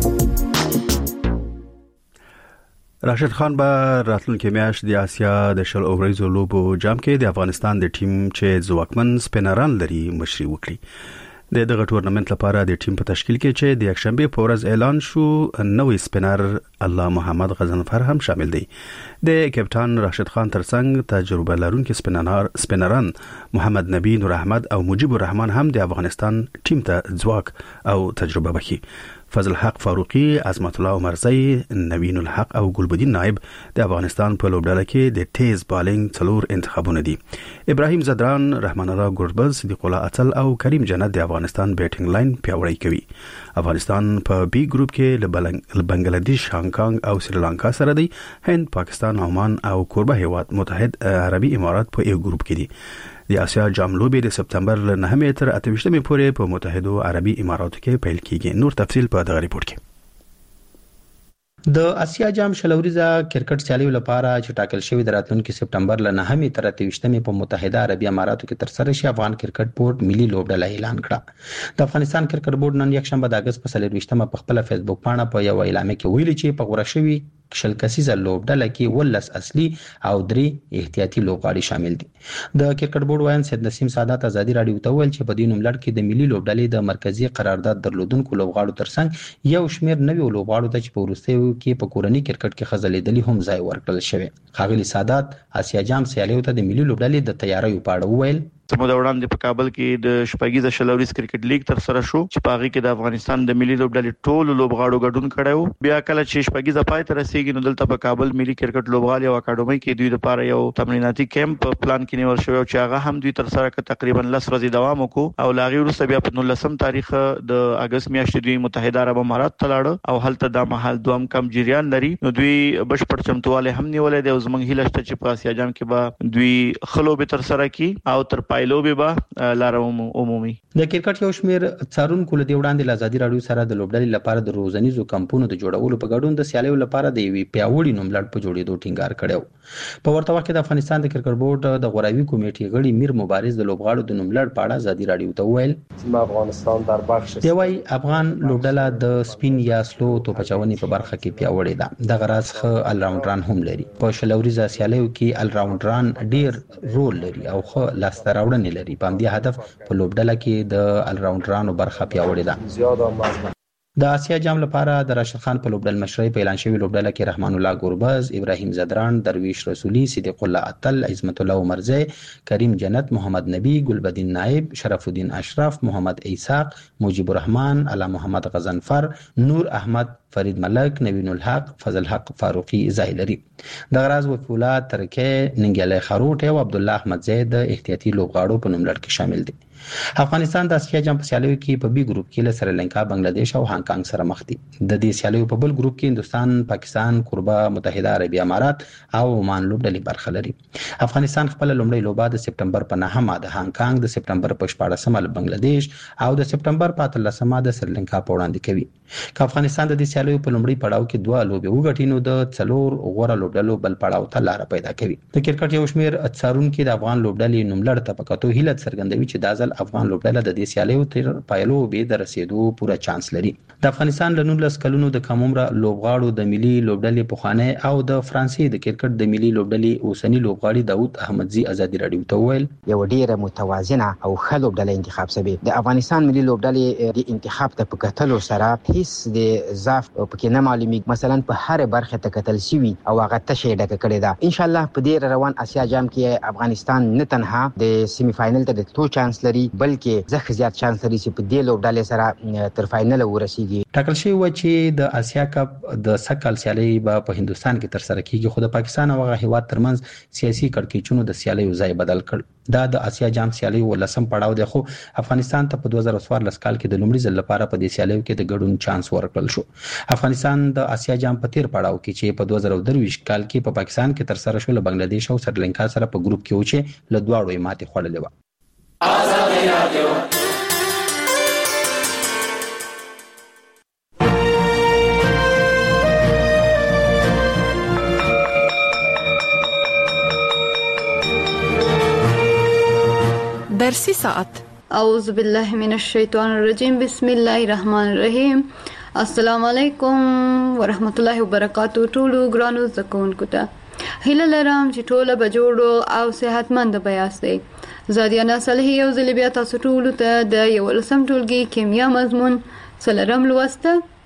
راشد خان به راتلونکي میاشت د آسیا د شل اوریزو لوبو جام کې د افغانستان د ټیم چې ځواکمن سپینران لري مشري وکړي. د دغه ټورنمنت لپاره د ټیم په تشکیل کې چې د یکشنبه په ورځ اعلان شو نوې سپینر الله محمد غزنفر هم شامل دی. د کپټان راشد خان ترڅنګ تجربه لرونکي سپینران سپینران محمد نبی نور احمد او مجيب الرحمن هم د افغانستان ټیم ته ځواک او تجربه بخي. فضل حق فاروقي، عظمت الله عمرزی، نوین الحق او ګلبدین نائب د افغانستان په لوبډله کې د تیز بالینګ څلور انتخابونه دي. ابراهیم زدران، رحمان الله ګوربز، صدیق الله اتل او کریم جنت د افغانستان بیټینګ لاین پیاوړی کوي. افغانستان په بی ګروپ کې له بنگلاديش، هانګ کانګ او سریلانکا سره دی. هند، پاکستان، عمان او کوربه هیواد متحد عربي امارات په یو ګروپ کې دي. د آسیا جام لوبې د سپتمبر له نهمې تر اته ویشتمې پورې په متحده عربي اماراتو کې پیل کیږي. نور تفصیل په دغه ریپورت کې. د آسیا جام شلوریزه کرکټ سیالیو لپاره چې ټاکل شوی د راتلونکي سپتمبر له نهمې تر اته ویشتمې په متحده عربي اماراتو کې ترسره شي، افغان کرکټ بورډ ملي لوبډله اعلان کړه. د افغانستان کرکټ بورډ نن یکشنبه د اگست په څلور ویشتمه په خپل فیسبوک پاڼه په یو اعلامیه کې ویلي چې په غوړه شوی شل کسیزه لوبډله کې ولس اصلي او درې احتیاطي لوبغاړي شامل دي. د کرکټ بورډ وایي سید نسیم سادات آزادي رادیو ته ویل چې په دې نوملړ کې د ملي لوبډلې د مرکزی قرارداد درلودونکو لوبغاړو ترڅنګ یو شمېر نوي لوبغاړو ته چې په وروستیو کې په کورنۍ کرکټ کې خزلېدلي هم ځای ورکړل شوی. ښاغلي سادات آسیا جام سیالیو ته د ملي لوبډلې د تیاریو په اړه وویل. سمو د وړاندې په کابل کې د شپږیزه شلوریز کرکټ لیګ تر سره شو چې په هغه کې د افغانستان د ملي لوبډلې ټول لوبغاړو ګډون کړو. بیا کله چې شپږیزه پای ته رسیدي نو دلته په کابل ملي کرکټ لوبغاړي او اکاډمي کې دوی لپاره یو تمریناتي کیمپ پلان کې نیول شوی چې هغه هم دوی تر سره ک تقریبا لس ورځې دوام وکړو او لاغي وروسته بیا په نولسم تاریخ د اگست میاشتې دوی متحده عرب امارات ته لاړ او هلته د محل دوام کم جریان لري. نو دوی بشپړ چمتواله هم نیولې دی او زمونږ هیله شته چې په آسیا جام کې به دوی خلو به تر سره کی او تر پایلو به لاره عمومي. د کرکټ یو شمېر څارونکو له دې وړاندې له آزادي رادیو سره د لوبډلې لپاره د روزنیزو کمپونو د جوړولو په ګډون د سیالیو لپاره د یوې پیاوړي نوملړ په جوړېدو ټینګار کړی. په ورته وخت کې د افغانستان د کرکټ بورډ د غوراوي کمیټې غړي میر مبارز د لوبغاړو د نوملړ په اړه آزادي رادیو ته وویل چې افغانستان در بخش دی وايي افغان لوبډله د سپین یا سلو توپچونې په برخه کې پیاوړې ده. د غراس خ الراوندران هم لري. په شلوریزه سیالیو کې الراوندران ډیر رول لري او خ لاسته راوړنې لري. په دې هدف په لوبډله کې د الراوندرانو برخه پیاوړې ده. زیاده د آسیا جام لپاره د راشد خان په لوبډل مشرۍ په اعلان شوی لوبډله کې رحمان الله ګوربز، ابراهیم زدران، درویش رسولی، صدیق الله اتل، عظمت الله عمرزی، کریم جنت، محمد نبی، ګلبدین نائب، شرف الدین اشرف، محمد ایساق، مجيب الرحمن، علا محمد غزنفر، نور احمد، فرید ملک، نوین الحق، فضل حق فاروقی ظاهری. د غراز وفولا ترکه ننګیاله خروټ او عبد الله احمد زید احتیاطي لوبغاړو په نوملړ کې شامل دي. افغانستان د آسیا جام په سیالیو کې په بی ګروپ کې له سریلانکا، بنگلاديش او هانګ کانګ سره مخ دي. د دې سیالیو په بل ګروپ کې هندستان، پاکستان، کوربه متحده عربي امارات او عمان لوبډلې برخه لري. افغانستان خپل لومړی لوبه د سپتمبر په نهمه د هانګ کانګ، د سپتمبر په شپاړسمه له بنگلاديش او د سپتمبر په اتلسمه د سریلانکا په وړاندې کوي. که افغانستان د دې سیالیو په لومړي پړاو کې دوه لوبې وګټي نو د څلور غوړه لوبډلو بل پړاو ته لار پیدا کوي. د کرکټ یو شمېر څارونکو د افغان لوبډلې نوملړ ته په کتو هیله څرګندوي چې د ځل افغان لوبډله د دې سیالیو تر پایلو به د رسیدو پوره چانس لري. د افغانستان له نولس کلونو د کم عمره لوبغاړو د ملي لوبډلې پخوانی او د فرانسې د کرکټ د ملي لوبډلې اوسنی لوبغاړي داوود احمدزي آزادي رادیو ته ویل یو ډیره متوازنه او ښه لوبډله انتخاب شوی. د افغانستان ملي لوبډلې د انتخاب ته په کتلو سره هیڅ د ضعف پکې نه معلومیږي. مثلا په هر برخه ته کتل شوی او هغه تشه ډکه کړې ده. ان شاء الله په دې روان آسیا جام کې افغانستان نه تنها د سیمی فائنل ته د تو چانس لري بلکې ځکه زیات چانس لري چې په دې لوبډلې سره تر فائنل ورسیږي. ټاکل شوی و چې د آسیا کپ د سکل سیالي به په هندستان کې تر سره کیږي، خو د پاکستان او هغه هیواد ترمنځ سیاسي کړکېچونو د سیالیو ځای بدل کړ. دا د آسیا جام سیالي ولسم پړاو دی خو افغانستان ته په دوه زره څوارلس کال کې د لومړي ځل لپاره په دې سیالیو کې د ګډون چانس ورکړل شو. افغانستان د آسیا جام په تیر پړاو کې چې په دوه زره درویشت کال کې په پا پاکستان کې تر سره شو له بنگلاديش او سریلانکا سره په ګروپ کې و چې له دواړو یې ماتې خوړلې و. آزادي رادیو درسي ساعت. اعوذ بالله من الشیطان الرجیم. بسم الله الرحمن الرحیم. السلام علیکم ورحمت الله وبرکاتو. ټولو ګرانو زده کوونکو ته هیله لرم چې ټوله به جوړو او صحتمند به یاستئ. زادیانا صالحي یو ځل بیا تاسو ټولو ته د یولسم ټولګي کیمیا مضمون څلورم لوست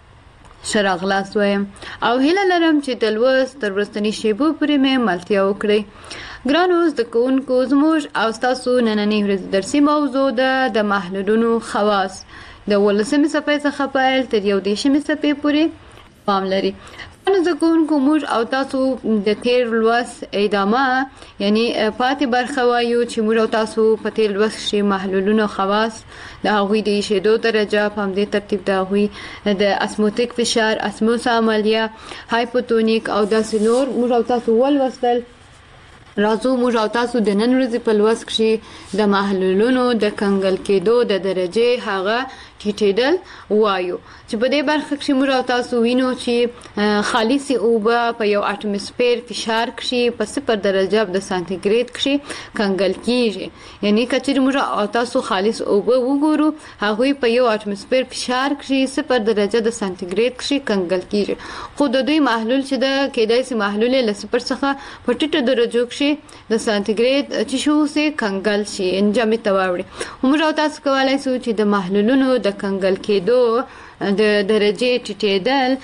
ښه راغلاست وایم او هیله لرم چې د لوست تر وروستني شیبو پورې مې ملتیا وکړئ. ګرانو زده کوونکو، زموږ او ستاسو نننۍ ورځ درسي موضوع ده د محلولونو خواص. د ولسمې صفحې څخه پیل تر یو دېرشمې صفحې پورې پام لري. ګرانو زده کوونکو، موږ او تاسو د تیر لوست ادامه یعنی پاتې برخه وایو چې موږ او تاسو په تیر لوست کې محلولونو خواص، د هغوی د ایشېدو درجه، په همدې ترتیب د هغوی د اسموتیک فشار، اسموس عملیه، هایپوتونیک او داسې نور موږ او تاسو ولوستل. راځو موږ او تاسو د نن ورځې په لوست کې د محلولونو د کنګل کېدو د درجې هغه ټیټېدل وایو چې په دې برخه کې موږ او تاسو وینو چې خالصي اوبه په یو اټموسفیر فشار کې په صفر درجه د سانتیګریډ کې کنګل کیږي. یعنی کچې موږ او تاسو خالص اوبه وګورو، هغه په یو اټموسفیر فشار کې صفر درجه د سانتیګریډ کې کنګل کیږي. خو د دوی محلول چې د کېدای سي محلول له صفر څخه په ټیټه درجه کې د سانتیګریډ چې شو سه کنګل شي انجام ته واوړي. موږ او تاسو کولای شو چې د محلولونو د کنګل کېدو د درجه ټیټېدل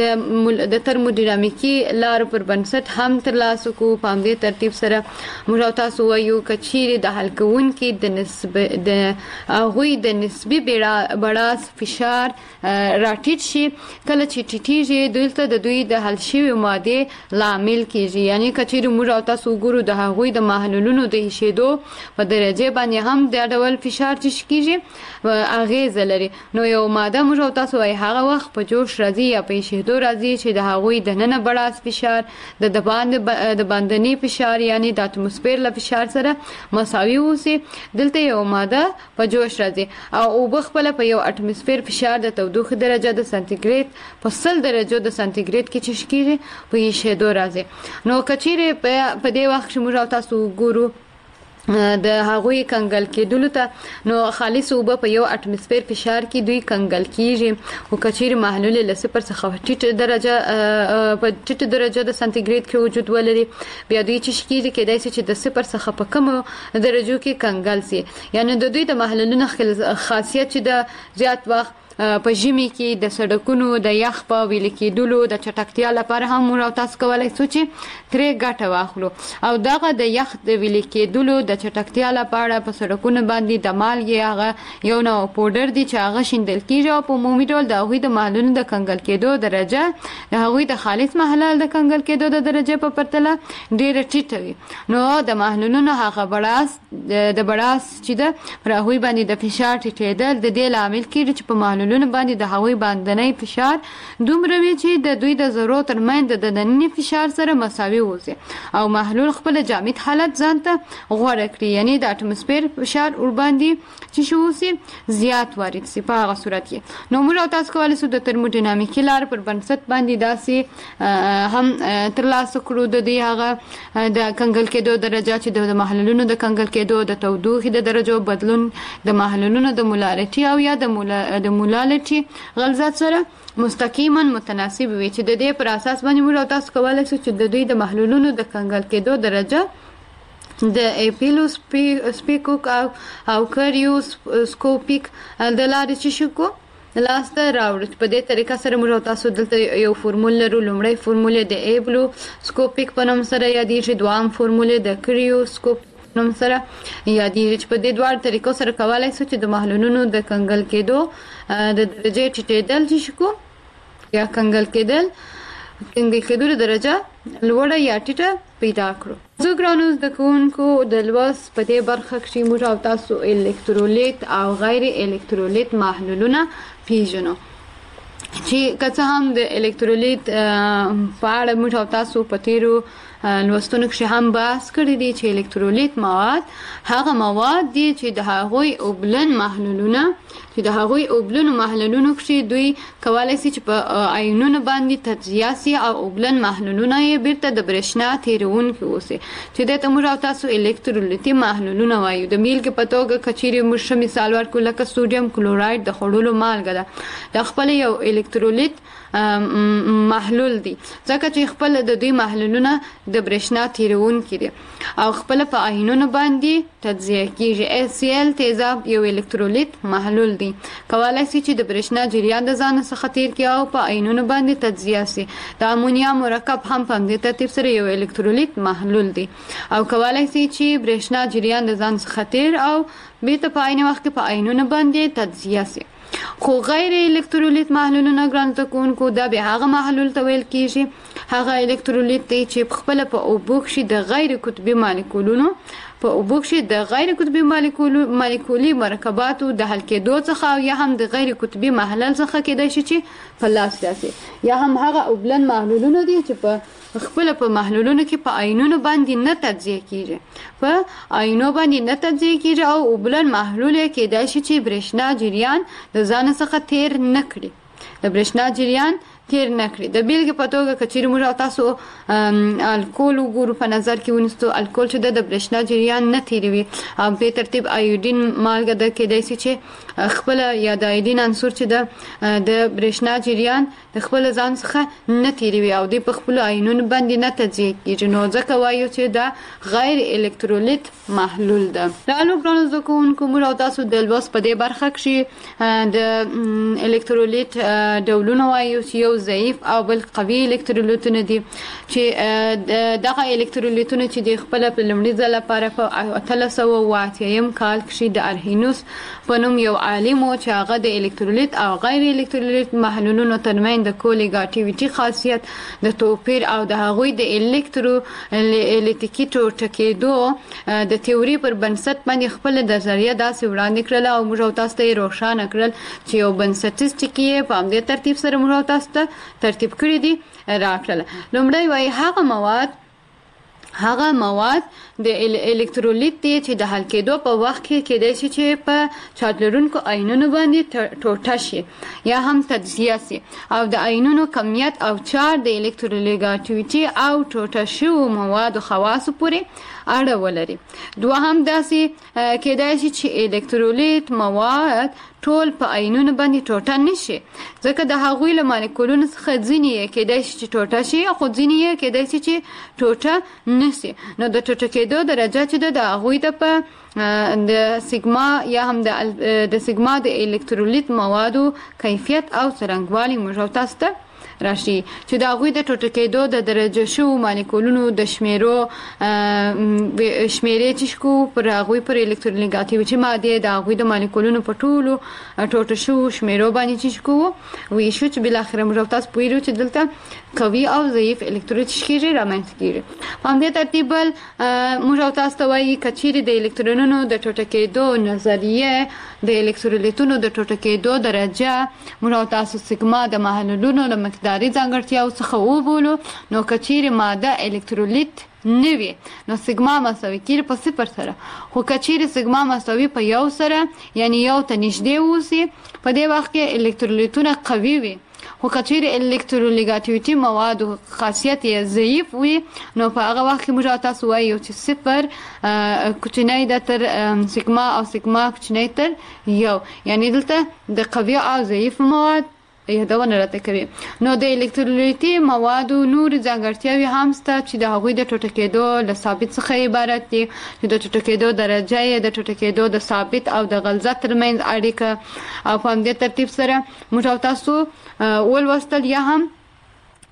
د د ترمودینامیکي لارو پر بنسټ هم ترلاسه کو. په همدې ترتیب سره موږ تاسو وایو کچېرې د حل کوونکي د نسبي د هغوی د نسبي بړاس فشار راټیټ شي. کله چې ټیټېږي دلته د دوی د حل شوي مادې لامل کیږي. یعنی کچېرې موږ تاسو وګورو د هغوی د محلولونو د ایشېدو په درجه باندې هم د ډول فشار چې کیږي اغیزه لري. نو یو ماده موږ تاسو وايي هغه وخت په جوش راځي یا په شهدو راځي چې د هغوی د ننه بړاس فشار د د باندې د باندنی فشار یعنی د اتموسفیر له فشار سره مساوي وسی. دلته یو ماده په جوش راځي او اوبه خپل په یو اتموسفیر فشار د تودوخه درجه د سانتیګریډ په سل درجه د سانتیګریډ کې چشکیږي په شهدو راځي. نو کچېره په دې وخت چې موږ تاسو ګورو د هغوی کنګل کېدلو ته نو خالص اوبه په یو اټموسفیر فشار کې دوی کنګل کیږي. او کچېر محلول له صفر څخه ټیټه درجه په ټیټه درجه د سانتیګریډ کې وجود ولري. بیا دوی چې کېږي کېدای شي چې د صفر څخه په کم درجو کې کنګل سي. یعنی د دوی د محلولونو خاصیت چې د زیات وخت په ژمي کې د سړکونو د یخ په ویل کېدلو د چټکتیا لپاره هم موږ تاسو کولای شو چې ترې ګټه واخلو. او دغه د یخ د ویل کېدلو د چټکتیا لپاره په سړکونو باندې د مالګې هغه یو نوع پودر دی چې هغه شیندل کېږي او په عمومي ډول د هغوی د محلولونو د کنګل کېدو درجه د هغوی د خالص محلول د کنګل کېدو د درجه په پرتله ډېره ټیټه وي. نو د محلولونو هغه بړاس د بړاس چې ده پر هغوی باندې د فشار ټیټېدل د دې لامل کېږي چې په محلولونو باندې د هغوی باندنی فشار دومره وي چې د دوی د ذرو ترمنځ د دنني فشار سره مساوي وي او محلول خپل جامد حالت ځان ته غوره کړي. یعنی د اټموسفیر فشار ور باندې چې شو سي زیات وارد سي. په هغه صورت کې نو موږ تاسو کولای شو د ترمودینامیکي لار پر بنسټ باندې داسې هم ترلاسه کړو د دې هغه د کنګل کېدو درجه چې د محلولونو د کنګل کېدو د تودوخې د درجو بدلون د محلولونو د مولارټي او یا د مولا مولالټي غلظت سره مستقیما متناسب وي چې د دې پر اساس باندې موږ تاسو کولای شو چې د دوی د محلولونو د کنګل کېدو درجه د ایپیلوسپیکوک او او کریوسکوپیک د لارې چې شکو لاسته راوړل. په دې طریقه سره موږ تاسو دلته یو فورمول لرو. لومړی فورمول د ایپیلوسکوپیک په نوم سره یادېږي، دوام فورمول د کریوسکوپ نوم سره یادېږي چې په دې دوه طریقو سره کولای شو چې د محلولونو د کنګل کېدو د درجه ټیټېدل چې شکو یا کنګل کېدل کنګل کېدو درجه لوړه یا ټیټه پیدا کړو. زه ګرانو زده کوونکو د لوست په دې برخه کې موږ او تاسو الکترولیت او غیر الکترولیت محلولونه پیژنو چې که څه هم د الکترولیت په اړه موږ او تاسو په تیرو لوستونو کې هم بحث کړی دی چې الکترولیت مواد هغه مواد دي چې د هغوی اوبلن محلولونه چې د هغوی اوبلن محلولونو کې دوی کولای شي چې په آیونونو باندې تجزیه شي او اوبلن محلولونه یې بیرته د برېښنا تیرونکي اوسي چې د موږ او تاسو الکترولیتي محلولونه وایو. د بیلګې په توګه کچېرې موږ ښه مثال ورکړو لکه سوډیم کلورایډ د خوړلو مالګه ده، د خپل یو الکترولیت محلول دي ځکه چې خپل د دوی محلولونه د برېښنا تیرونکي دي او خپل په آیونونو باندې تجزیه کیږي. اچ سی ال تیزاب یو الکترولیت محلول دي، کولای شي چې د برېښنا جریان د ځان څخه تیر کړي او په آیونونو باندې تجزیه شي. د امونیا مرکب هم په همدې ترتیب سره یو الکترولیت محلول دي او کولای شي چې برېښنا جریان د ځان څخه تیر او بیرته په عین وخت کې په آیونونو باندې تجزیه شي. خو غیر الکترولیت محلولونه ګران زده کوونکو دا به هغه محلول ته ویل کیږي هغه الکترولیت دی چې خپل په اوبو کې د غیر قطبي مالیکولونو په اوبو کې د غیر قطبي مالیکولي مرکباتو د حل کېدو څخه او یا هم د غیر قطبي محلل څخه کېدای شي چې په لاس راسي، یا هم هغه اوبلن محلولونه دي چې په خپل په محلولونو کې په آیونونو باندې نه تجزیه کیږي په آیونو باندې نه تجزیه کیږي او اوبلن محلول کېدای شي چې برېښنا جریان د ځان څخه تیر نه کړي د برېښنا جریان تیر نه کړي. د بیلګې په توګه که چیرې موږ او تاسو الکول وګورو په نظر کې ونیسو، الکول چې د برېښنا جریان نه تیروي او په ترتیب ایودین مالګه ده کېدای شي چې خپل یا د ایودین عنصر چې ده د برېښنا جریان د خپل ځان څخه نه تیروي او دوی په خپلو آیونونو باندې نه تجزیه کېږي، نو ځکه وایو چې دا غیر الکترولیت محلول ده. رالو ګرانو زده کوونکو موږ او تاسو د لوست په دې برخه کې د الکترولیت ډولونه وایو چې یو ضعیف او بل قوي الکترولیتونه دي چې دغه الکترولیتونه چې د خپل په لومړي ځل لپاره په اتلس سوه اوه اتیایم کال کې د ارهینوس په نوم یو عالم و چې هغه د الکترولیت او غیر الکترولیت محلولونو ترمنځ د کولیګاټیویټي خاصیت د توپیر او د هغوی د الکترولیتیکي ټوټکېدو د تیوري پر بنسټ باندې خپل نظریه داسې وړاندې کړله او موږ او تاسو ته یې روښانه کړل چې یو بنسټیز ټکي یې په همدې ترتیب سره موږ او تاسو ته ترتیب کړی دي راکړل. لومړی وایي هغه مواد هغه مواد د الکترولیت دی چې د حل کېدو په وخت کې کېدای شي چې په چارج لرونکو آیونونو باندې ټوټه شي یا هم تجزیه شي او د آیونونو کمیت او چارج د الکترولیګاټیویټي او ټوټه شوو موادو خواصو پورې اړه ولري. دوهم داسې کېدای شي چې الکترولیت مواد ټول په آیونونو باندې ټوټه نشي ځکه د هغوی له مالیکولونو څخه ځینې یې کېدای شي چې ټوټه شي خو ځینې یې کېدای شي چې ټوټه نشي. نو د ټوټه کېدو درجه چې د هغوی ته په د سیګما یا هم د سیګما د الکترولیت موادو کیفیت او څرنګوالي موږ او تاسو ته راشي چې د هغوی د ټوټه کېدو د درجه شوو مالیکولونو د شمیرو شمیرې چې شکو پر هغوی پر الکترولیګاټیویټي مادې د هغوی د مالیکولونو په ټولو ټوټه شوو شمیرو باندې چې شکو وایي شو چې بالاخره موږ تاسو پوهېږو چې دلته قوي او ضعیف الکترولیت شکېږي رامنځته کېږي. په همدې ترتیب بل موږ تاسو ته وایي که چیرې د الکترونونو د ټوټه کېدو نظریه د الکترولیتونو د ټوټه کېدو درجه موږ تاسو سیګما د محلولونو له مقداري ځانګړتیاو څخه وبولو نو که چیرې ماده الکترولیت نه وي نو سیګما مساوي کېږي په صفر سره، خو که چیرې سیګما مساوي په یو سره یعنی یو ته نږدې اوسي په دې وخت کې الکترولیتونه قوي وي، خو که چیرې الکترولیګاټیویټي موادو خاصیت یې ضعیف وي نو په هغه وخت کې موږ تاسو وایو چې صفر کوچنی ده تر سیګما او سیګما کوچنی تر یو، یعنی دلته د قوي او ضعیف مواد یادونه راته کوي. نو د الکترولیتي موادو نور ځانګړتیاوې هم شته چې د هغوی د ټوټه کېدو له ثابت څخه عبارت دي چې د ټوټه کېدو درجه یې د ټوټه کېدو د ثابت او د غلظت ترمنځ اړیکه او په همدې ترتیب سره موږ تاسو ولوستل یا هم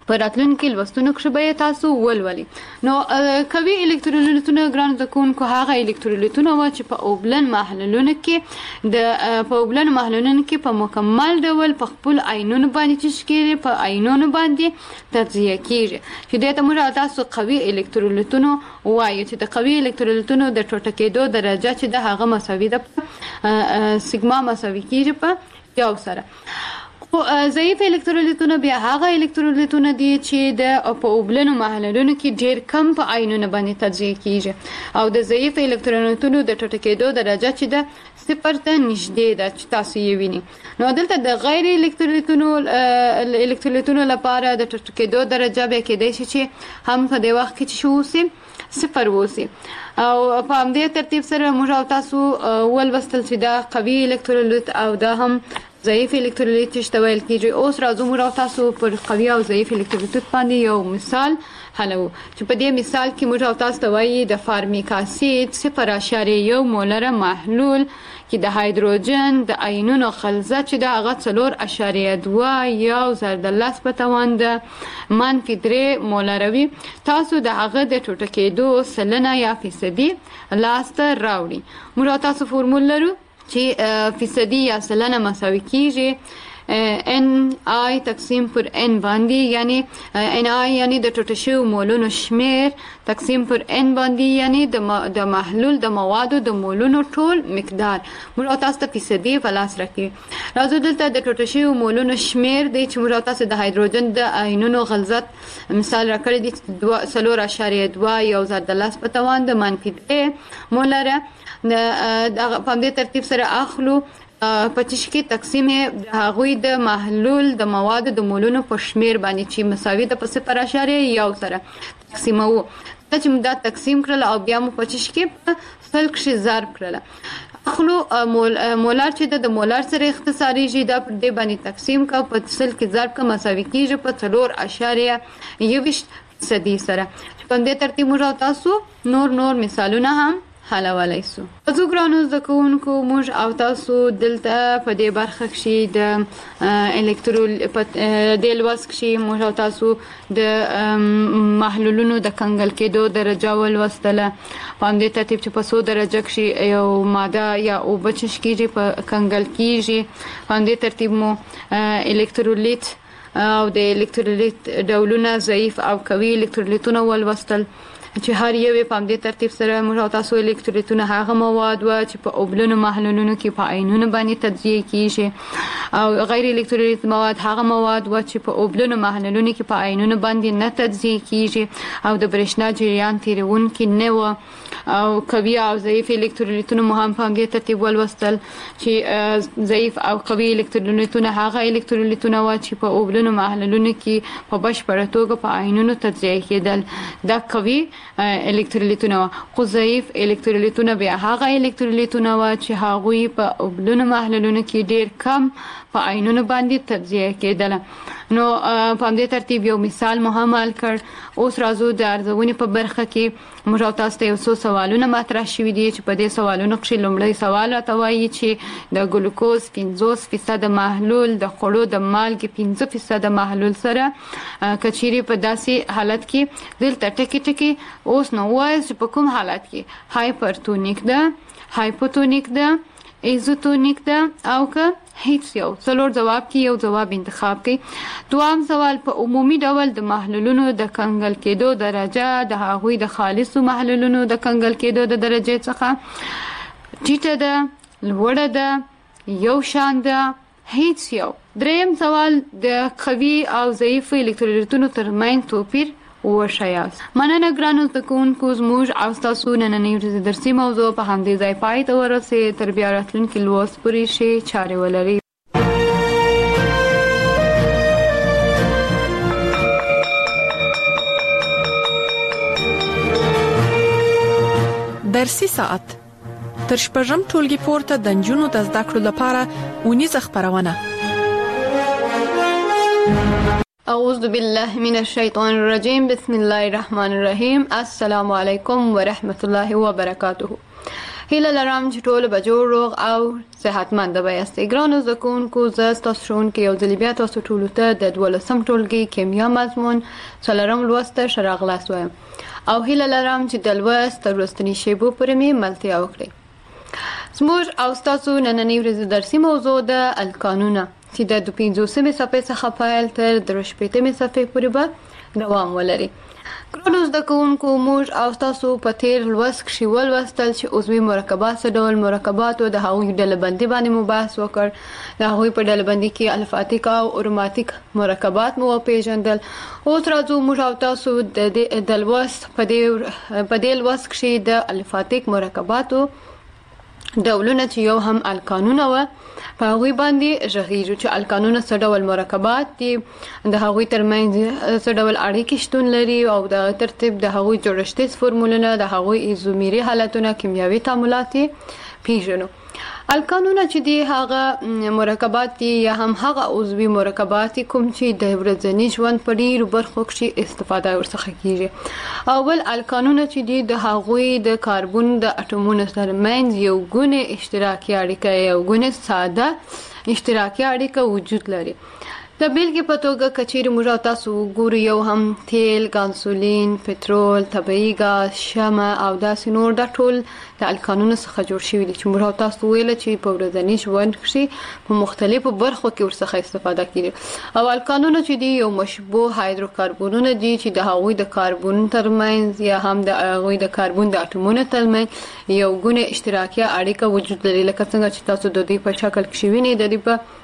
په راتلونکي لوستونو کې به تاسو ولولي. نو کوي الکترولیتونه ګران زکونکو هغه الکترولیتونه و چې په اوبلن محلولونو کې د په اوبلن محلولونو کې په مکمل ډول په خپل عینونو باندې تشکیل په عینونو باندې تجزیه کیږي چې د تمره تاسو قوي الکترولیتونه وایي چې د قوي الکترولیتونو د ټوټه کېدو درجه چې د هغه مساوي ده سیګما مساوي کیږي په یو سره. خو ضعیف الکترولیتونه بیا هغه الکترولیتونه دي چې د په اوبلنو محلولونو کې ډیر کم په عینونو باندې تجزیه کیږي او د ضعیف الکترونونو د ټوټه کېدو درجه چې د صفر ته نږدې ده چې تاسو یې ویني. نو دلته د غیر الکترولیتونو الکترولیتونو لپاره د ټوټه کېدو درجه به کېدای شي چې هم په دې وخت کې شو سي صفر وسی او په همدې ترتیب سره موږ او تاسو ولوستل چې دا قوي الکترولیت او دا هم ضعیف الکترولیت چې ویل کېږي. اوس راځو موږ او تاسو پر قوي او ضعیف الکترولیت باندې یو مثال حلو چې په دې مثال کې موږ او تاسو ته وایي د فارمیک اسید صفر اعشاریه یو مولره محلول کې د هایدروجن د آیونونو خلزه چې د هغه څلور اعشاریه دوه یو ضرب د لس په توان د منفي درې مولره وي. تاسو د هغه د ټوټه کېدو سلنه یا فیصدي لاسته راوړي. موږ او تاسو فورمول لرو چې فیصدي یا سلنه مساوي کیږي ان آی تقسیم پر ان باندې یعنی ان آی یعنی د ټوټه شویو مولونو شمیر تقسیم پر ان باندې یعنی د محلول د موادو د مولونو ټول مقدار. موږ تاسو ته فیصدي په لاس راکړي. راځو دلته د ټوټه شویو مولونو شمیر دی چې موږ تاسو د هایدروجن د آیونونو غلظت مثال راکړی دی څلور اعشاریه دوه یو ضرب د لس په توان د منفي درې مولره. د په دې ترتیب سره اخلو پچیش کې تقسیم د هغوی د محلول د مواد د مولونو په شمیر باندې چې مساوي د په صفر اعشاریه یو سره تقسیمو. دا چې موږ دا تقسیم کړل او بیا مو پچیش کې سل کې ضرب کړل اخلو مول مولار چې د مولار سره اختصاری جی دا پر دې باندې تقسیم کا په سل کې ضرب کا مساوي کیږي په څلور اعشاریه یوویشت فیصدي سره. په دې ترتیب موږ تاسو نور نور مثالونه هم حلولی سو. زه ګرانو زده کوونکو موږ او تاسو دلته په دې برخه کې د الکترول د لوست کې موږ او تاسو د محلولونو د کنګل کېدو درجه ولوستله. په همدې ترتیب چې په څو درجه کې یو ماده یا اوبه چې کېږي په کنګل کېږي. په همدې ترتیب مو الکترولیت او د الکترولیت ډولونه ضعیف او قوي الکترولیتونه ولوستل چې هر یو په همدې ترتیب سره موږ تاسو الکترولیتونه هغه مواد و چې په اوبلنو محلولونو کې په عینونو باندې تجزیه کیږي او غیر الکترولیت مواد هغه مواد و چې په اوبلنو محلولونو کې په عینونو باندې نه تجزیه کیږي او د برېښنا جریان تیرونکي نه و. او قوي او ضعیف الکترولیتونه مو هم په همدې ترتیب ولوستل چې ضعیف او قوي الکترولیتونه هغه الکترولیتونه و چې په اوبلنو محلولونو کې په بشپړه توګه په عینونو تجزیه کېدل. دا قوي الکترولیتونه خو ضعیف الکترولیتونه بیا هغه الکترولیتونه و چې هغوی په اوبلنو محلولونو کې ډیر کم په عینونو باندې تجزیه کېدل. نو په همدې ترتیب یو مثال مو هم حل کړ. اوس راځو د ارزونې په برخه کې موږ تاسو ته یو څو سوالونه مطرح شوي دي چې په دې سوالونو کې لومړی سوال راته وایي چې د ګلوکوز پنځوس فیصد محلول د خوړو د مالګې پنځه فیصد محلول سره کچيري په داسې حالت کې دلته ټکی ټکی اوس نو وایي چې په کوم حالت کې هایپرټونیک ده هایپوټونیک ده ایزوټونیک ده او که هیڅ یو. څلور جواب کې یو جواب انتخاب کړئ. دوام سوال په عمومي ډول د محلولونو د کنګل کېدو درجه د هغوی د خالصو محلولونو د کنګل کېدو د درجه څخه ټیټه ده لوړه ده یو شان ده هیڅ یو. دریم سوال د قوي او ضعیف الکترولیتونو ترمنځ توپیر وښیاست. مننه ګرانو زده کوونکو زموږ او ستاسو نننۍ ورځې درسي موضوع په همدې ځای پای ته ورسېد. تر بیا راتلونکي لوست پورې ښې چارې ولرئ. درسي ساعت تر شپږم ټولګي پورته د نجونو د زده کړو لپاره ونیزه خپرونه. اعوذ بالله من الشیطان الرجیم بسم الله الرحمن الرحیم. السلام علیکم ورحمت الله وبرکاته. هیله لرم چې ټول به جوړ روغ او صحتمند وایاست. ګرانو زده کوونکو، زه ستاسو ښوونکی یو ځل بیا تاسو ټولو ته د دولسم ټولګي کیمیا مضمون څلورم لوست ته ښه راغلاست وایم او هیله لرم چې د لوست تر وروستني شیبو پورې مې ملتیا وکړئ. زموږ او ستاسو نننۍ ورځې درسي موضوع ده القانونه چې د دوه پنځوسمې صفحې څخه پیل تر درې شپېتمې صفحې پورې به دوام ولري. ګرانو زده کوونکو، موږ او تاسو په تیر لوست کښې ولوستل چې عضوي مرکبات څه ډول مرکبات او د هغوی ډلبندي باندې مو بحث وکړ. د هغوی په ډلبندي کې الفاتیک او اروماتیک مرکبات مو وپېژندل. اوس راځو موږ او تاسو د لوست په دې لوست کښې د الفاتیک مرکباتو ډولونه چې یو هم القانونه وه په هغوی باندې غږیږو چې القانونه څه ډول مرکبات دي، د هغوی ترمنځ څه ډول اړیکې شتون لري او د ترتیب د هغوی جوړښتیز فورمولونه، د هغوی ایزومیري حالتونه، کیمیاوي تعاملات پیژنو. القانونه چې دي هغه مرکبات دي یا هم هغه عضوي مرکبات کوم چې د ورځني ژوند په ډیرو برخو کې استفاده ورڅخه کیږي. اول القانونه چې دي د هغوی د کاربن د اټومونو ترمنځ یو ګونه اشتراکي اړیکه یو ګونه ساده اشتراکي اړیکه وجود لري. د بیلګې په توګه کچېرې موږ او تاسو وګورو یو هم تیل، ګانسولین، پټرول، طبیعي ګاز، شمع او داسې نور دا ټول د القانونو څخه جوړ شوي دي چې موږ او تاسو ویل چې په ورځني ژوند کښې په مختلفو برخو کې ورڅخه استفاده کیږي. او القانونه چې دي یو مشبوه هایدروکاربنونه دي چې د هغوی د کاربن ترمنځ یا هم د هغوی د کاربن د اټومونو ترمنځ یو ګونه اشتراکي اړیکه وجود لري. لکه څنګه چې تاسو د دوی په شکل کښې وینئ، د دوی په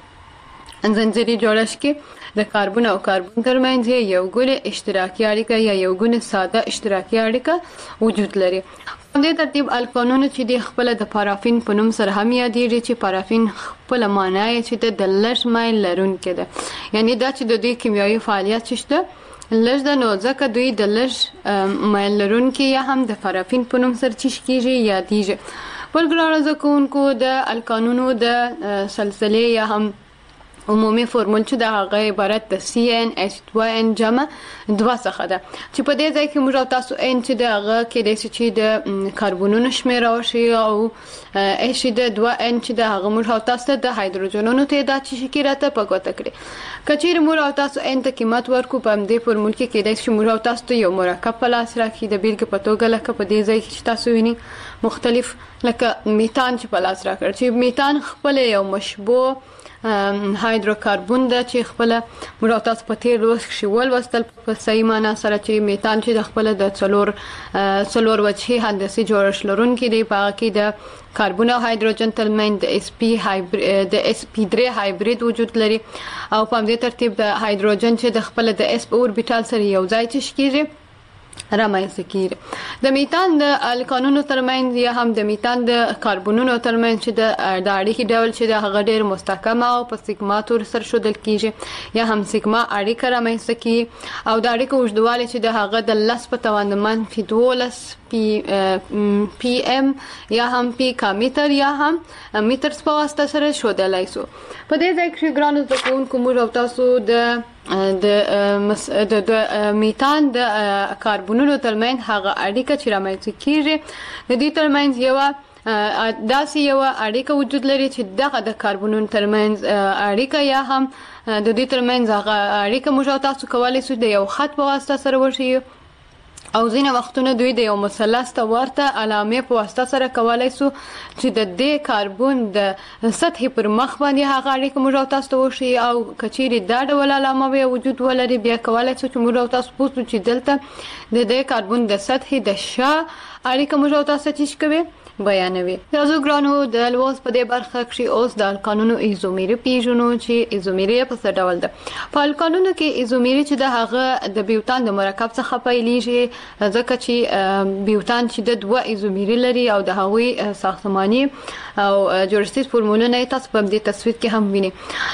زنجیري جوړښت کې د کاربن او کاربن ترمنځ یو ګونه اشتراکي اړیکه یا یو ګونه ساده اشتراکي اړیکه وجود لري. په دې ترتیب القانونه چې د خپل د پارافین په نوم سره هم یادېږي چې پارافین خپل معنی چې د لږ مایل لرونکی ده، یعنی دا چې د دوی کیمیاوي فعالیت شته لږ ده، نو ځکه دوی د لږ مایل لرونکي یا هم د پارافین په نوم سره چې کیږي یادېږي. بل ګرانو زده کوونکو، د القانونو د سلسلې یا هم عمومي فورمول چې د هغه عبارت د سی ان ایچ دوه ان جمع دوه څخه ده چې په دې ځای کې موږ تاسو ان چې د هغه کې د چې د کاربونونو شمېر راشي او ایچ د دوه ان چې د هغه موږ تاسو د هایدروجنونو تعداد چې کې راته په ګوته کړي. کچېرې موږ تاسو ان ته قیمت ورکو په دې فورمول کې کې د چې موږ تاسو یو مرکب په لاس راکړي د بیلګې په توګه لکه په دې ځای کې چې تاسو وینئ مختلف لکه میتان چې په لاس راکړ چې میتان خپل یو مشبوه هایدروکاربن ده چې خپل موږ تاسو په تیر لوست کې ولوستل په صحیح معنا سره چې میتان چې د خپل د څلور څلور وجهي هندسي جوړښت لرونکي دی. په هغه کې د کاربن او هایدروجن ترمنځ د اس پی هایبرید د اس پی درې هایبرید وجود لري او په همدې ترتیب د هایدروجن چې د خپل د اس په اوربیټال سره یو ځای کېږي رامنځته کیږي. د میتان د القانونو ترمنځ یا هم د میتان د کاربونونو ترمنځ چې د اړیکې ډول چې د هغه ډېر مستحکمه او په سیګما تور سره ښودل کیږي یا هم سیګما اړیکه رامنځته کیږي او د اړیکو اوږدوالی چې د هغه د لس په توان د منفي دولس پی پی ام یا هم پی کامیټر یا هم میټرز په واسطه سره ښودلای شو. په دې ځای کې ګرانو زده کوونکو موږ او تاسو د د د میتان د کاربونونو ترمنځ هغه اړیکه چې رامنځته کیږي د دې ترمنځ یو داسې یو اړیکه وجود لري چې دغه د کاربونونو ترمنځ اړیکه یا هم د دې ترمنځ هغه اړیکه موږ تاسو کولی شو د یو خط په واسطه سره وشي او ځینې وختونه دوی د یو مثلث ته ورته علامې په واسطه سره کولی شو چې د دې کاربن د سطحې پر مخ باندې هغه اړیکه موږ تاسو ته وشي او کچېرې دا ډول علامه به وجود ولري بیا کولی شو چې موږ تاسو پوه شو چې دلته د دې کاربن د سطحې د شا اړیکه موږ تاسو ته چې کوي بیانوي. تاسو ګرانو د لوست په دې برخه کې اوس د القانونو ایزومیري پیژنو چې ایزومیري په څه ډول ده. په القانونو کې ایزومیري چې د هغه د بیوتان د مرکب څخه پیلېږي ځکه چې بیوتان چې د دوه ایزومیري لري او د هغوی ساختماني او جوړښتیز فورمولونه تاسو په دې تصویر کې هم وینئ.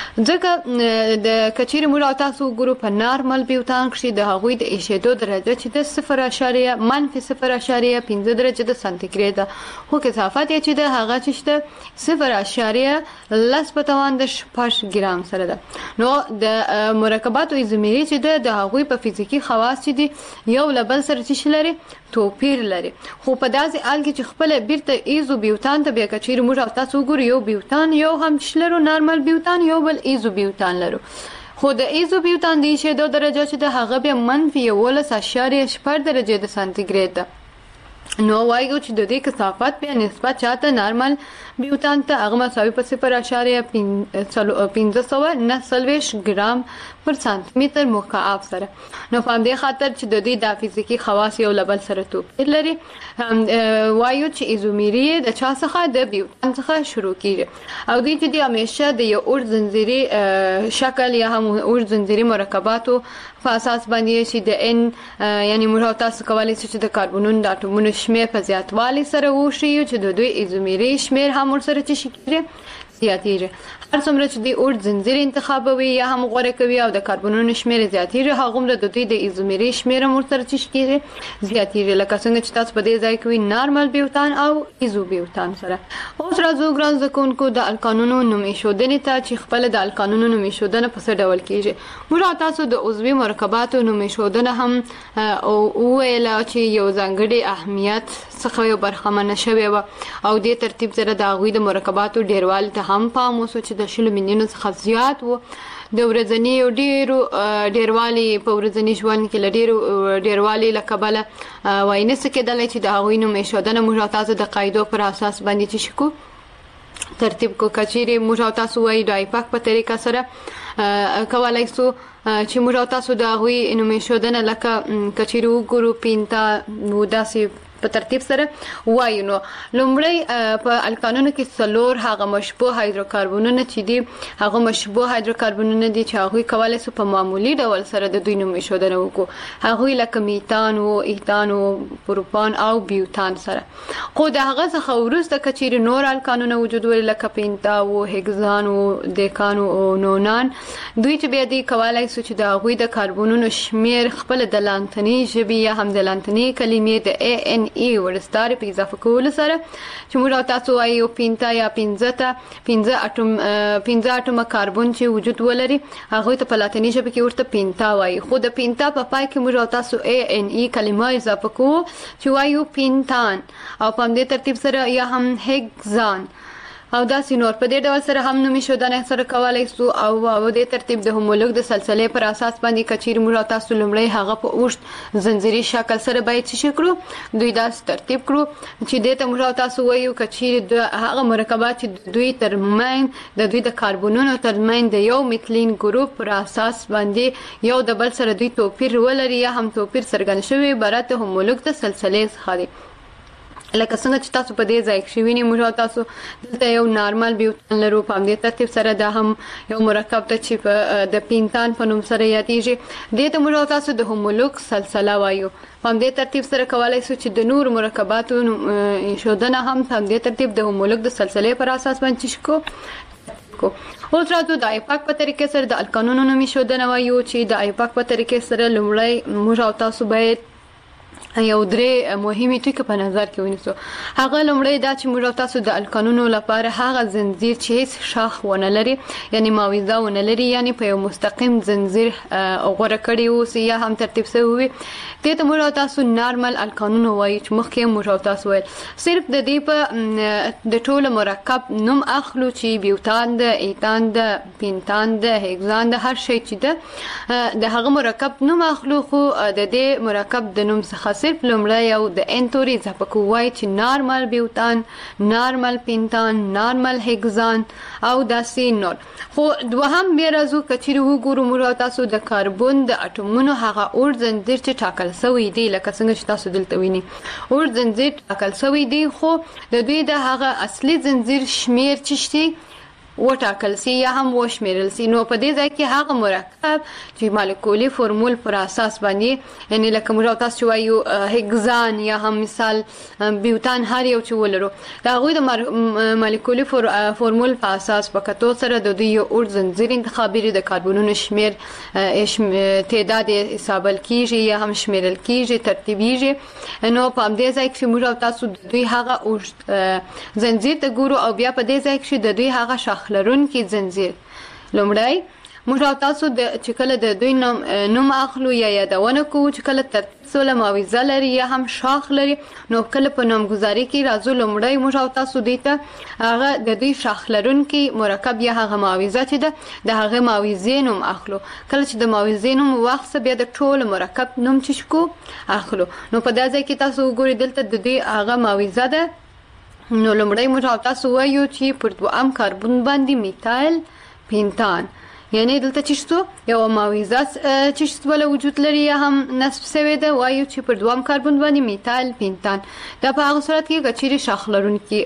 ځکه د کچېرې موږ تاسو ګورو په نارمل بیوتان کې د هغوی د ایشېدو درجه چې د صفر اعشاریه منفي صفر اعشاریه پنځه درجه د سانتیګریډ خو کثافت یې چې د هغه چې صفر اعشاریه لس په توان د شپږ ګرام سره ده. نو د مرکباتو ایزومری چې د هغوی په فزیکی خواص چې دي یو لبل سره چې لري توپیر لري، خو په داسې حال کې چې خپل بیرته ایزو بیوتان ته بیا کچیر موږ او تاسو وګورئ یو بیوتان یو هم شلرو نارمل بیوتان یو بل ایزو بیوتان لرو، خو د ایزو بیوتان د شیدو درجه چې د هغه بیا منفي یولس اعشاریه شپږ درجه د سانتیګریډ ده. نو وایو چې د دې کثافت په نسبت چاته نارمل بیوتان ته هغه مساوي په صفر اعشاریه پنځه سوه نه څلوېښت ګرام پر سانتي متر مکعب سره. نو په همدې خاطر چې د دې د فزیکی خواص یو لبل سره توپیر لري، وایو چې ایزومری د چا څخه د بیوتان څخه شروع کیږي او دوی چې د همیشه د یو اوږد زنجیري شکل یا هم اوږد زنجیري مرکباتو په اساس باندې چې د ان یعنی موږ تاسو کولای شئ چې د کاربونونو د اټومونو شمیر په زیاتوالي سره وښیو چې د دوی ایزومری شمیر هم ورسره چې شکیږي زیاتیږي. هر څومره چې د اوږد زنجیر انتخابوي یا هم غوره کوي او د کاربونونو شمیر زیاتیږي هغومره د دوی د ایزومری شمیر هم ورسره چې شکیږي زیاتیږي، لکه څنګه چې تاسو په دې ځای کې وي نارمل بیوتان او ایزو بیوتان سره. اوس راځو ګران زده کوونکو د القانونو نوم ایښودنې ته چې خپل د القانونو نوم ایښودنه په څه ډول کیږي. موږ تاسو د عضوي مرکباتو نوم ایښودنه هم وویله چې یو ځانګړي اهمیت څخه یو برخمنه شوې وه او دې ترتیب سره د هغوی د مرکباتو ډیروالي ته هم پام وشو چې د شلو میلیونو څخه زیات و. د ورځني ډیرو ډیروالي په ورځني ژوند کې له ډیرو ډیروالي له کبله وایي نشي کېدلی چې د هغوی نوم ایښودنه موږ تاسو د قاعدو پر اساس باندې چې شکو ترتیب کو کچيري موږ تاسو وایي د آیپاک په طریقه سره کولای شو چې موږ تاسو د هغوی نوم ایښودنه لکه کچيري وګورو پینتا نو داسې په ترتیب سره وایو. نو لومړی په القانونو کې څلور هغه مشبوه هایدروکاربونونه چې دي هغه مشبوه هایدروکاربونونه دي چې هغوی کولی شو په معمولي ډول سره د دوی نوم ایښودنه وکړو، هغوی لکه میتان و ایتان و پروپان او بیوتان سره. خو د هغه څخه وروسته که چیرې نور القانونه وجود ولري لکه پینتا و هگزان و دیکان و نونان دوی چې بیا دي کولی شو چې د هغوی د کاربونونو شمیر خپل د لانتني ژبې یا هم د لانتني کلمې د ای ان ای ورستاره په اضافه کولو سره چې موږ تاسو وایو پینتا یا پنځه ته پنځه اټوم پنځه اټومه کاربن چې وجود ولري هغه ته په لاتیني ژبه کې ورته پینتا وایي، خو د پینتا په پای کې موږ تاسو ای ان ای کلمه اضافه کوو چې وایو پینتان او په همدې ترتیب سره یا هم هگزان او داسې نور په دې ډول سره هم نوم ایښودنه سره کولی شو او په دې ترتیب د هومولوګ د سلسلې پر اساس باندې که چیرې موږ تاسو لومړی هغه په اوږد زنځیري شکل سره باید څه کړو دوی داسې ترتیب کړو چې دې ته موږ تاسو وایو که چیرې د هغه مرکبات چې دوی ترمنځ د دوی د کاربونونو ترمنځ د یو میتلین ګروپ پر اساس باندې یو د بل سره دوی توپیر ولري یا هم توپیر څرګند شوی عبارت د هومولوګ د سلسلې څخه دی. لکه څنګه چې تاسو په دې ځای کې وینئ موږ تاسو دلته یو نارمل بیوتان لرو، په همدې ترتیب سره دا هم یو مرکب ته چې په د پینتان په نوم سره یادیږي دې ته موږ تاسو د هومولوګ سلسله وایو. په همدې ترتیب سره کولی شو چې د نور مرکباتو ایښودنه هم په همدې ترتیب د هومولوګ د سلسلې پر اساس باندې شکو. اوس راځو د آیپاک په طریقې سره د القانونو نوم ایښودنه وایو چې د آیپاک په طریقې سره لومړی موږ تاسو باید یو درې مهمې ټکي په نظر کې ونیسو. هغه لومړی دا چې موږ تاسو د القانونو لپاره هغه زنجیر چې هیڅ شاخ ونه لري یعنی معاوضه ونه لري یعنی په یو مستقیم زنجیر غوره کړی اوسي یا هم ترتیب شوی وي دې ته موږ تاسو نارمل القانون وایي چې مخکې موږ تاسو ویل صرف د دې په د ټولو مرکب نوم اخلو چې بیوتان د ایتان د پینتان د هگزان د هر شی چې ده د هغه مرکب نوم اخلو، خو د دې مرکب د نوم څخه صرف لومړی یو د ان توري اضافه کوو وایي چې نارمل بیوتان نارمل پینتان نارمل هگزان او داسې نور. خو دوهم بیا راځو که چیرې وګورو موږ تاسو د کاربن د اټومونو هغه اوږد زنځیر چې ټاکل شوی دی لکه څنګه چې تاسو دلته وینئ اوږد زنځیر ټاکل شوی دی، خو د دوی د هغه اصلي زنځیر شمیر چې شي وټاکل سي یا هم وشمیرل سي. نو په دې ځای کې هغه مرکب چې مالیکولي فورمول پر اساس باندې یعنی لکه موږ تاسو وایو هگزان یا هم مثال بیوتان هر یو چې ولرو دا غوي د مالیکولي فورمول په اساس په کتو سره د دوی یو اور زنجیر انتخابي د کاربونونو شمیر تعداد حسابل کیږي یا هم شمیرل کیږي ترتیبیږي. نو په دې ځای کې موږ تاسو د دوی هغه اور زنجیر ته ګورو او بیا په دې ځای کې د دوی هغه شاخ لرونکي زنجیر لومړی موږ تاسو د چې کله د دوی نوم نوم اخلو یا یادونه کوو چې کله ترتیب سره معاوضه لري یا هم شاخ لري نو کله په نامګذاري کې راځو لومړی موږ تاسو دوی ته هغه د دوی شاخ لرونکي مرکب یا هغه معاوضه چې ده د هغه معاوضې نوم اخلو. کله چې د معاوضې نوم واخصه بیا د ټول مرکب نوم چې شکو اخلو. نو په دې ځای کې تاسو وګورئ دلته د دوی هغه معاوضه ده. نو لومړی موږ تاسو وایو چې پر دوام کاربن باندې میتایل پینتان یعنی دلته چې یو معاوضه چې ول وجود لري یا هم نصب شوی ده وایو چې پر دوام کاربن باندې میتایل پینتان دا په هغه صورت کې کچيري شاخ لرونکي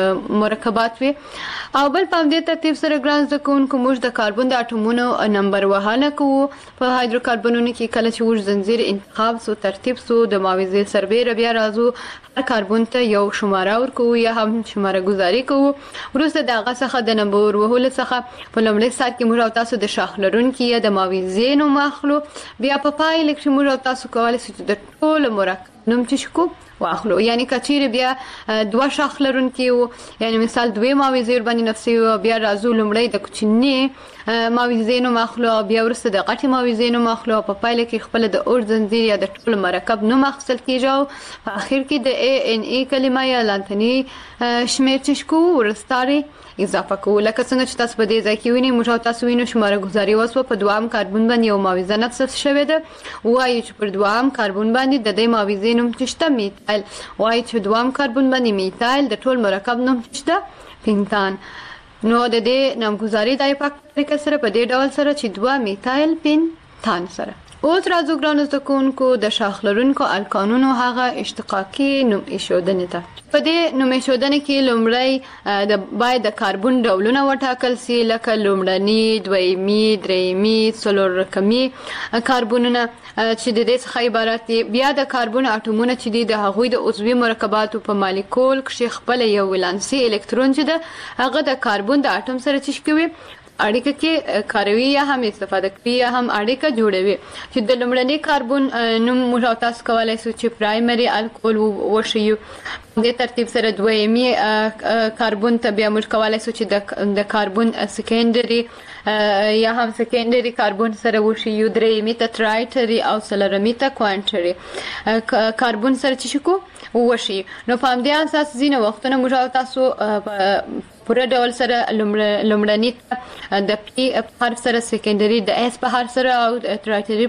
مرکبات وي. او بل په دې ترتیب سره ګرانز د کوونکو موږ د کاربن د اټومونو نمبر وهاله کوو په هایدروکاربنونو کې کله چې ور زنجیر انتخاب سو ترتیب سو د معاوضې سربېره بیا راځو هر کاربن ته یو شماره ورکوو یا هم شماره گذاری کوو. وروسته د هغه څخه د نمبر وهلو څخه په لومړي سات کې موږ تاسو د شاخ لرونکي یا د معاوضې نوم اخلو. بیا په پای کې موږ تاسو کولای شئ د ټول مرکب نوم چې شکو واخلو یعنی کچیر بیا دوه شاخ لرونکي وو یعنی مثال دوه معاوضې باندې نفسي بیا راځو لومړی د کوچنی معاوضې نوم اخلو بیا ورسته د غټي معاوضې نوم اخلو په پایله کې خپل د اور زنجیر یا د ټول مرکب نوم اخیستل کیږي. په اخر کې د ا ان ای کلمه یا لانتنی شمیر چې شکو ورستاري اضافه کوو. لکه څنګه چې تاسو په دې ځای کې وینئ موږ تاسو وینو شماره گذاری وسو په دوام کاربن باندې یو معاوضه نصب شوې ده وایي چې پر دوام کاربن باندې د دې معاوضې نوم چې شته میتایل وایي چې دوام کاربن باندې میتایل د ټول مرکب نوم چې شته پینتان. نو د دې نامګذاري د په طریقه سره په دې ډول سره چې دوه میتایل پینتان سره. اوس راځو ګرانو زده کوونکو د شاخ لرونکو الکانونو هغه اشتقاقي نوم ایښودنې ته. په دې نوم ایښودنې کې لومړی د باید د کاربن ډولونه وټاکل سي لکه لومړني دویمي درېیمي څلور رقمي کاربنونه چې د دې څخه عبارت دي. بیا د کاربن اټومونه چې دي د هغوی د عضوي مرکباتو په مالیکول کې خپل یو ولانسي الکترون چې ده هغه د کاربن د اټوم سره چې کوي اړیکه کې کاروي یا هم استفاده کوي یا هم اړیکه جوړوي. چې د لومړني کاربن نوم موږ تاسو کولای شو چې پرایمري الکول وشيو. د ترتیب سره دویمي کاربن ته بیا موږ کولای شو چې د کاربن سکندري یا هم سکندري کاربن سره وشيو. درېیمي ته ټرایټري او څلورمي ته کوانټري کاربن سره چې شکو وشي. نو په همدې اساس ځینې وختونه موږ تاسو پوره ډول سره لومړني د پی په حرف سره سکندري د اس په حرف سره او ټرایټري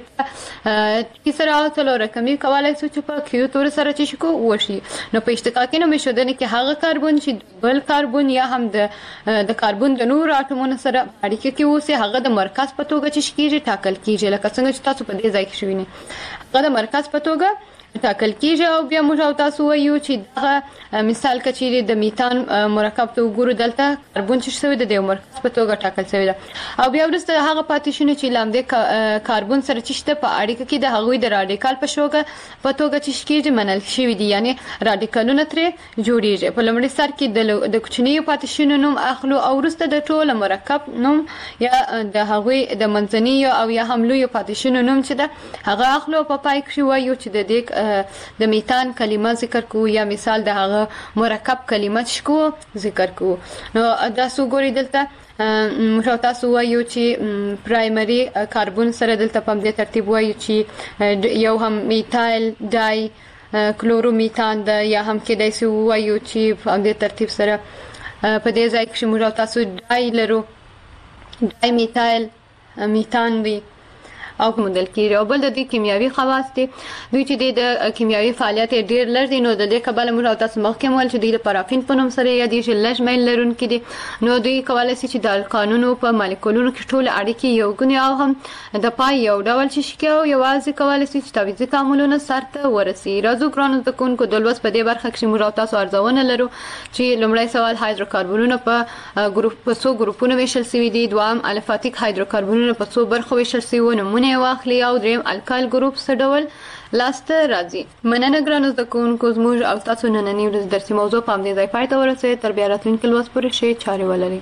په سره او څلور رقمي کولای شو چې په کیو تور سره چې شکو وشي. نو په اشتقاقي نوم ایښودنې کې هغه کاربن چې بل کاربن یا هم د د کاربن د نور اټومونو سره اړیکه کې اوسه هغه د مرکز په توګه چې کیږي ټاکل کیږي. لکه څنګه چې تاسو په دې ځای کې شوینه هغه د مرکز په توګه ټاکل کیږي. او بیا موږ تاسو وایو چې دغه مثال کچيري د میتان مرکب ته وګورو دلته کاربن چې شوی د یو مرکز په توګه ټاکل شوی ده. او بیا ورسته هغه پاتې چې لامده کاربن سره چې شته په اړیکه کې د هغوی د رادیکال په شوګه په توګه چې کیږي منل شوی دي یعنی رادیکالونه ترې جوړیږي. په لومړي سر کې د کوچنیو پاتې نوم اخلو او ورسته د ټول مرکب نوم یا د هغوی د منځني او یا هم لوی پاتې نوم چې ده هغه اخلو په پای کې وایو چې د دې د میتان کلمه ذکر کو یا مثال د هغه مرکب کلمه شکو ذکر کو. نو تاسو ګورئ دلته موږ تاسو وایو چې پرایمري کاربن سره دلته په دې ترتیب وایو چې یو هم میتایل ډای کلورومیتان د یا هم کې دایسو وایو چې په دې ترتیب سره په دې ځای کې موږ تاسو ډای لرو ډای میتایل میتان وی او موندل کیږي او بل د دې کیمیاوي خواص دي دوی چې د کیمیاوي فعالیت ډیر لږ دي نو د دې کبل موږ تاسو مخکې مول چې د پارافین په نوم سره یا د لږ میل لرونکي دي نو دوی کولای شي چې د الکانونو په مالیکولونو کې ټول اړیکې یو غني او هم د پای یو ډول چې شکه او یوازې کولای شي چې تعویضي تعاملونه سرته ورسي. راځو ګرانو زدهکوونکو د لوست په دې برخه کې موږ تاسو ارزونه لرو چې لومړی سوال هایدروکاربونونه په ګروپ په څو ګروپونو ویشل شوي دي، دوام الفاتیک هایدروکاربونونه په څو برخو ویشل شوي نمونه واخلي او دریم الکایل ګروپ څه ډول لاسته راځي. مننه ګرانو زدهکوونکو زموږ او تاسو نننۍ ورځ درسي موضوع په همدې ځای پای ته ورسوي. تر بیا راتلونکي لوست پورې ښې چارې ولرئ.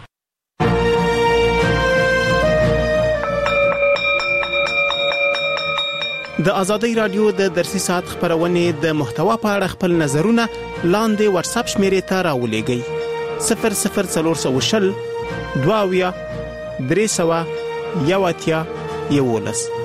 د ازادۍ رادیو د درسي ساعت خبرونه د محتوا په اړه خپل نظرونه لاندې واتس اپ شمیرې ته راولېږئ صفر صفر څلور سوه شل دوه اویا درې سوه یو اتیا یولس.